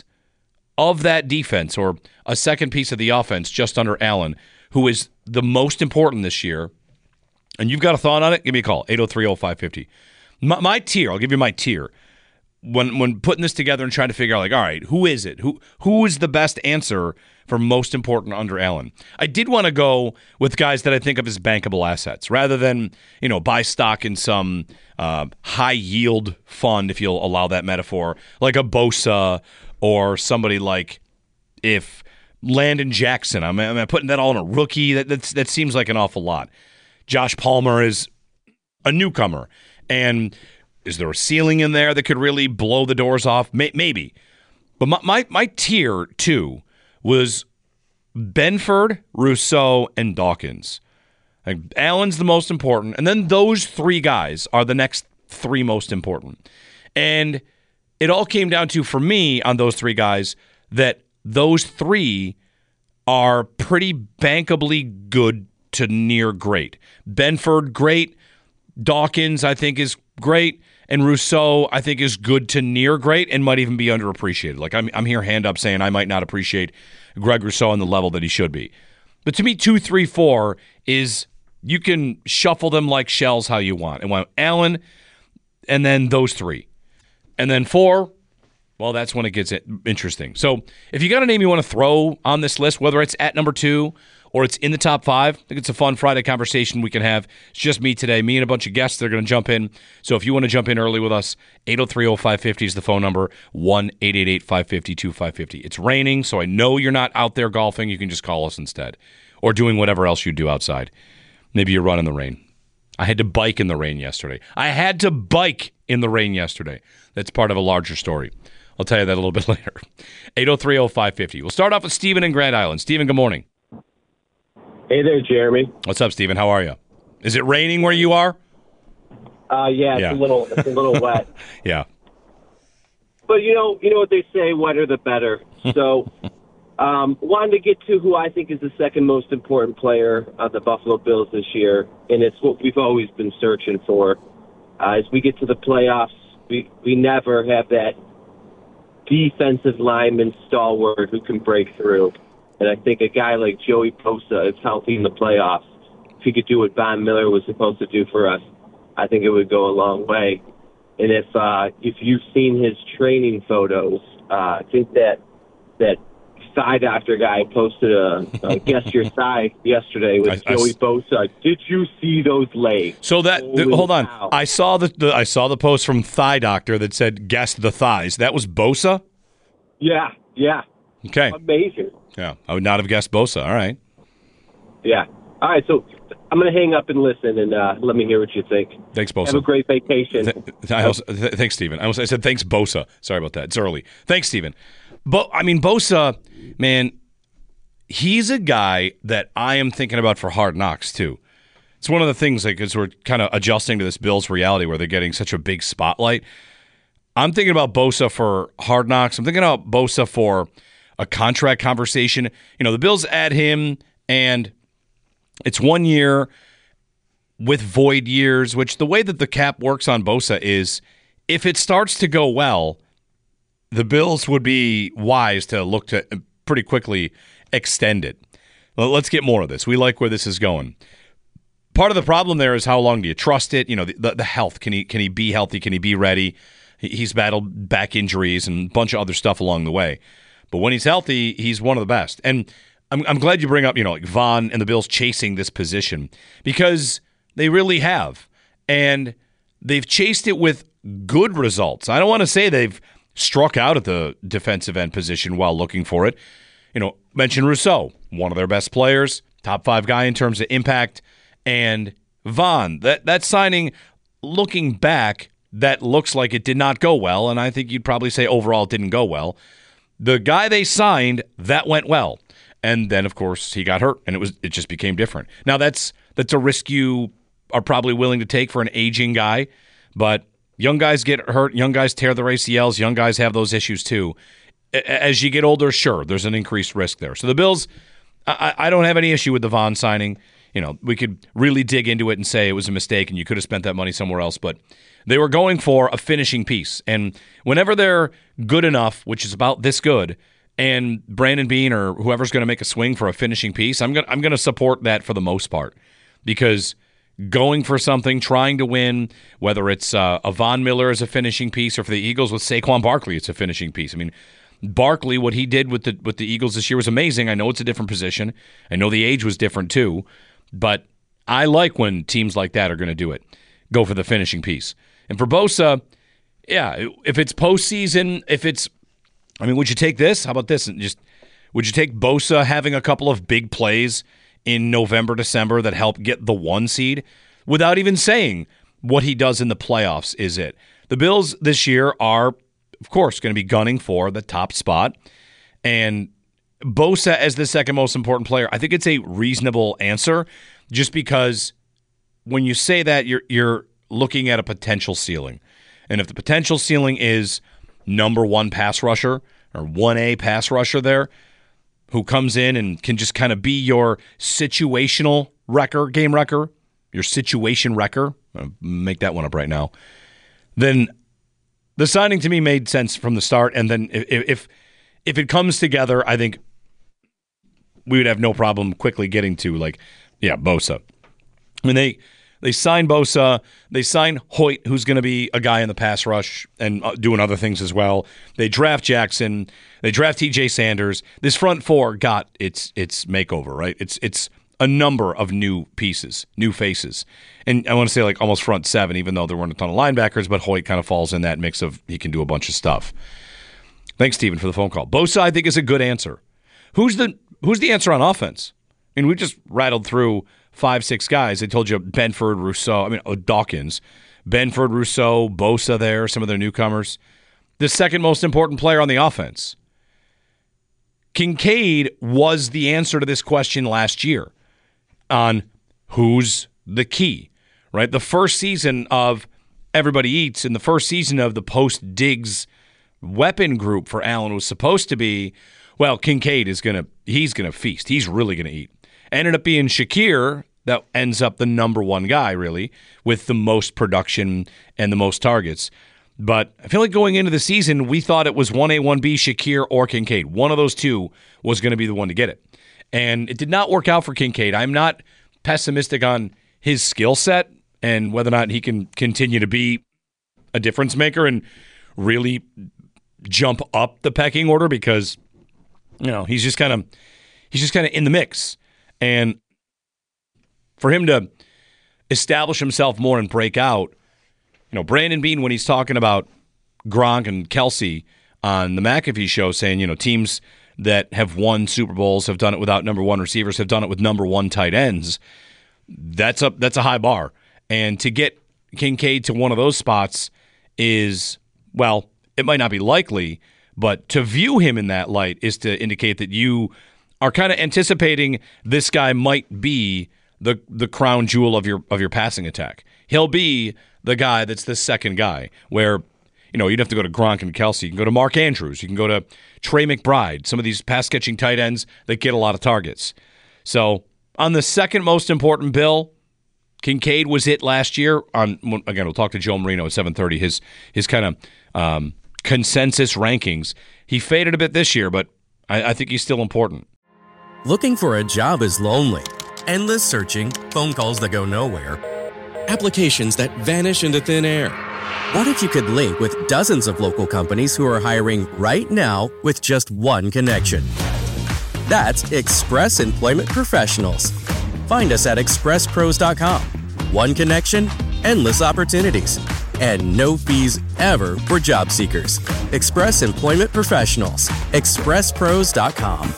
of that defense or a second piece of the offense just under Allen, who is the most important this year, and you've got a thought on it, give me a call, 803-0550. My tier, I'll give you my tier. When putting this together and trying to figure out, all right, who is it? Who is the best answer for most important under Allen? I did want to go with guys that I think of as bankable assets rather than, buy stock in some high-yield fund, if you'll allow that metaphor, like a Bosa or somebody like if Landon Jackson. I'm putting that all in a rookie. That seems like an awful lot. Josh Palmer is a newcomer. And is there a ceiling in there that could really blow the doors off? Maybe. But my tier 2 was Benford, Rousseau, and Dawkins. Like, Allen's the most important. And then those three guys are the next three most important. And it all came down to, for me, on those three guys, that those three are pretty bankably good to near great. Benford, great. Dawkins, I think, is great. And Rousseau, I think, is good to near great and might even be underappreciated. Like, I'm here hand up saying I might not appreciate Greg Rousseau on the level that he should be. But to me, 2, 3, 4 is you can shuffle them like shells how you want. And want Allen, and then those three. And then 4, well, that's when it gets interesting. So if you got a name you want to throw on this list, whether it's at number 2 or it's in the top 5, I think it's a fun Friday conversation we can have. It's just me today, me and a bunch of guests that are going to jump in. So if you want to jump in early with us, 803-0550 is the phone number, 1-888-550-2550. It's raining, so I know you're not out there golfing. You can just call us instead, or doing whatever else you do outside. Maybe you run in the rain. I had to bike in the rain yesterday. That's part of a larger story. I'll tell you that a little bit later. 803-0550. We'll start off with Steven in Grand Island. Steven, good morning. Hey there, Jeremy. What's up, Steven? How are you? Is it raining where you are? Yeah, it's a little wet. Yeah. But you know what they say, wetter the better. So, wanted to get to who I think is the second most important player of the Buffalo Bills this year, and it's what we've always been searching for. As we get to the playoffs, we never have that defensive lineman stalwart who can break through. And I think a guy like Joey Bosa, if healthy in the playoffs, if he could do what Von Miller was supposed to do for us, I think it would go a long way. And if you've seen his training photos, I think that thigh doctor guy posted a guess your thigh yesterday with Joey Bosa. Did you see those legs? So hold on, cow. I saw the post from Thigh Doctor that said guess the thighs. That was Bosa? Yeah. Okay. Amazing. Yeah, I would not have guessed Bosa. All right. Yeah. All right, so I'm going to hang up and listen, and let me hear what you think. Thanks, Bosa. Have a great vacation. Thanks, Steven. I said thanks, Bosa. Sorry about that. It's early. Thanks, Steven. Bosa, man, he's a guy that I am thinking about for Hard Knocks, too. it's one of the things, like, as we're kind of adjusting to this Bills reality where they're getting such a big spotlight. I'm thinking about Bosa for Hard Knocks. I'm thinking about Bosa for a contract conversation. You know, the Bills add him, and it's 1 year with void years, which the way that the cap works on Bosa is if it starts to go well, the Bills would be wise to look to pretty quickly extend it. Well, let's get more of this. We like where this is going. Part of the problem there is how long do you trust it? You know, the health. Can he be healthy? Can he be ready? He's battled back injuries and a bunch of other stuff along the way. But when he's healthy, he's one of the best. And I'm glad you bring up, you know, like Von and the Bills chasing this position because they really have. And they've chased it with good results. I don't want to say they've struck out at the defensive end position while looking for it. You know, mention Rousseau, one of their best players, top 5 guy in terms of impact. And Von, that signing, looking back, that looks like it did not go well. And I think you'd probably say overall it didn't go well. The guy they signed, that went well. And then, of course, he got hurt, and it just became different. Now, that's a risk you are probably willing to take for an aging guy, but young guys get hurt, young guys tear their ACLs, young guys have those issues too. As you get older, sure, there's an increased risk there. So the Bills, I don't have any issue with the Von signing. You know, we could really dig into it and say it was a mistake and you could have spent that money somewhere else, but they were going for a finishing piece. And whenever they're good enough, which is about this good, and Brandon Beane or whoever's going to make a swing for a finishing piece, I'm going to support that for the most part, because going for something, trying to win, whether it's a Von Miller as a finishing piece or for the Eagles with Saquon Barkley, it's a finishing piece. I mean, Barkley, what he did with the Eagles this year was amazing. I know it's a different position. I know the age was different too, but I like when teams like that are going to do it. Go for the finishing piece. And for Bosa, yeah, if it's postseason, would you take this? How about this? Would you take Bosa having a couple of big plays in November, December that help get the 1 seed without even saying what he does in the playoffs is it? The Bills this year are, of course, going to be gunning for the top spot. And Bosa as the second most important player, I think it's a reasonable answer just because when you say that, you're looking at a potential ceiling. And if the potential ceiling is number 1 pass rusher or 1A pass rusher there, who comes in and can just kind of be your situational game wrecker, your situation wrecker, I'll make that one up right now, then the signing to me made sense from the start. And then if it comes together, I think we would have no problem quickly getting to, Bosa. I mean, they sign Bosa. They sign Hoyt, who's going to be a guy in the pass rush and doing other things as well. They draft Jackson. They draft TJ Sanders. This front four got its makeover, right? It's a number of new pieces, new faces. And I want to say almost front 7, even though there weren't a ton of linebackers, but Hoyt kind of falls in that mix of he can do a bunch of stuff. Thanks, Steven, for the phone call. Bosa, I think, is a good answer. Who's the answer on offense? I mean, we just rattled through 5-6 guys. I told you Benford, Rousseau, Dawkins, Benford, Rousseau, Bosa there, some of their newcomers. The second most important player on the offense. Kincaid was the answer to this question last year on who's the key, right? The first season of Everybody Eats and the first season of the post-Diggs weapon group for Allen was supposed to be, well, Kincaid he's going to feast. He's really going to eat. Ended up being Shakir that ends up the number 1 guy, really, with the most production and the most targets. But I feel like going into the season, we thought it was 1A, 1B, Shakir or Kincaid. One of those two was going to be the one to get it. And it did not work out for Kincaid. I'm not pessimistic on his skill set and whether or not he can continue to be a difference maker and really jump up the pecking order because, he's just kind of in the mix. And for him to establish himself more and break out, Brandon Beane, when he's talking about Gronk and Kelsey on the McAfee show, saying, teams that have won Super Bowls have done it without number 1 receivers, have done it with number 1 tight ends. That's a high bar. And to get Kincaid to one of those spots is, well, it might not be likely, but to view him in that light is to indicate that you are kind of anticipating this guy might be the crown jewel of your passing attack. He'll be the guy that's the second guy where, you'd have to go to Gronk and Kelsey. You can go to Mark Andrews. You can go to Trey McBride, some of these pass-catching tight ends that get a lot of targets. So on the second most important bill, Kincaid was it last year. Again, we'll talk to Joe Marino at 7:30, his kind of consensus rankings. He faded a bit this year, but I think he's still important. Looking for a job is lonely. Endless searching, phone calls that go nowhere, applications that vanish into thin air. What if you could link with dozens of local companies who are hiring right now with just one connection? That's Express Employment Professionals. Find us at expresspros.com. One connection, endless opportunities, and no fees ever for job seekers. Express Employment Professionals. expresspros.com.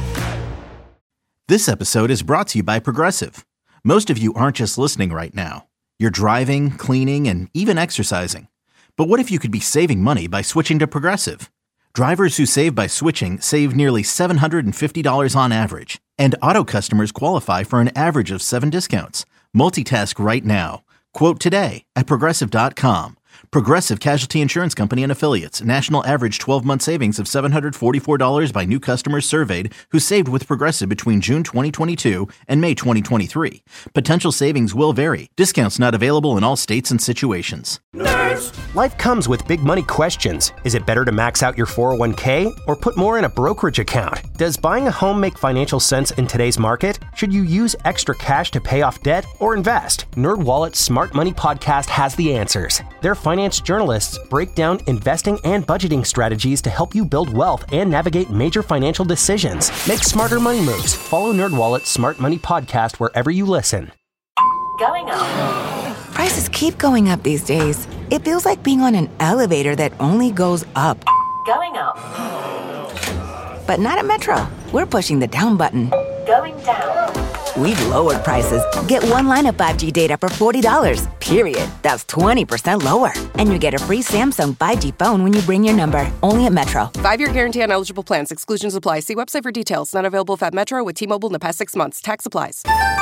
This episode is brought to you by Progressive. Most of you aren't just listening right now. You're driving, cleaning, and even exercising. But what if you could be saving money by switching to Progressive? Drivers who save by switching save nearly $750 on average. And auto customers qualify for an average of 7 discounts. Multitask right now. Quote today at Progressive.com. Progressive Casualty Insurance Company and Affiliates. National average 12-month savings of $744 by new customers surveyed who saved with Progressive between June 2022 and May 2023. Potential savings will vary. Discounts not available in all states and situations. Nerds! Life comes with big money questions. Is it better to max out your 401k or put more in a brokerage account? Does buying a home make financial sense in today's market? Should you use extra cash to pay off debt or invest? NerdWallet's Smart Money Podcast has the answers. Their finance journalists break down investing and budgeting strategies to help you build wealth and navigate major financial decisions. Make smarter money moves. Follow NerdWallet's Smart Money Podcast wherever you listen. Going up. Prices keep going up these days. It feels like being on an elevator that only goes up. Going up. But not at Metro. We're pushing the down button. Going down. We've lowered prices. Get one line of 5G data for $40, period. That's 20% lower. And you get a free Samsung 5G phone when you bring your number. Only at Metro. 5-year guarantee on eligible plans. Exclusions apply. See website for details. Not available if at Metro with T-Mobile in the past 6 months. Tax applies.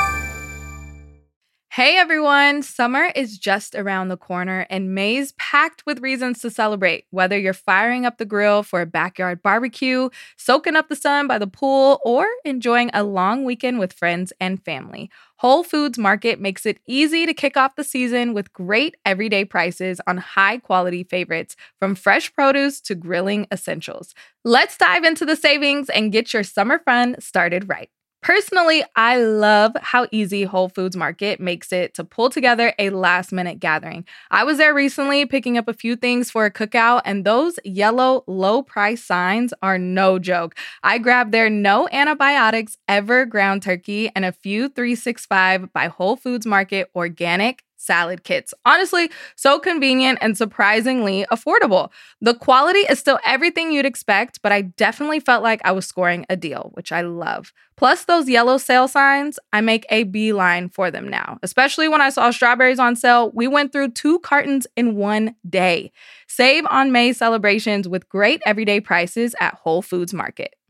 Hey everyone, summer is just around the corner and May's packed with reasons to celebrate. Whether you're firing up the grill for a backyard barbecue, soaking up the sun by the pool, or enjoying a long weekend with friends and family, Whole Foods Market makes it easy to kick off the season with great everyday prices on high-quality favorites, from fresh produce to grilling essentials. Let's dive into the savings and get your summer fun started right. Personally, I love how easy Whole Foods Market makes it to pull together a last-minute gathering. I was there recently picking up a few things for a cookout, and those yellow low-price signs are no joke. I grabbed their no antibiotics ever ground turkey and a few 365 by Whole Foods Market organic salad kits. Honestly, so convenient and surprisingly affordable. The quality is still everything you'd expect, but I definitely felt like I was scoring a deal, which I love. Plus those yellow sale signs, I make a beeline for them now. Especially when I saw strawberries on sale, we went through 2 cartons in one day. Save on May celebrations with great everyday prices at Whole Foods Market.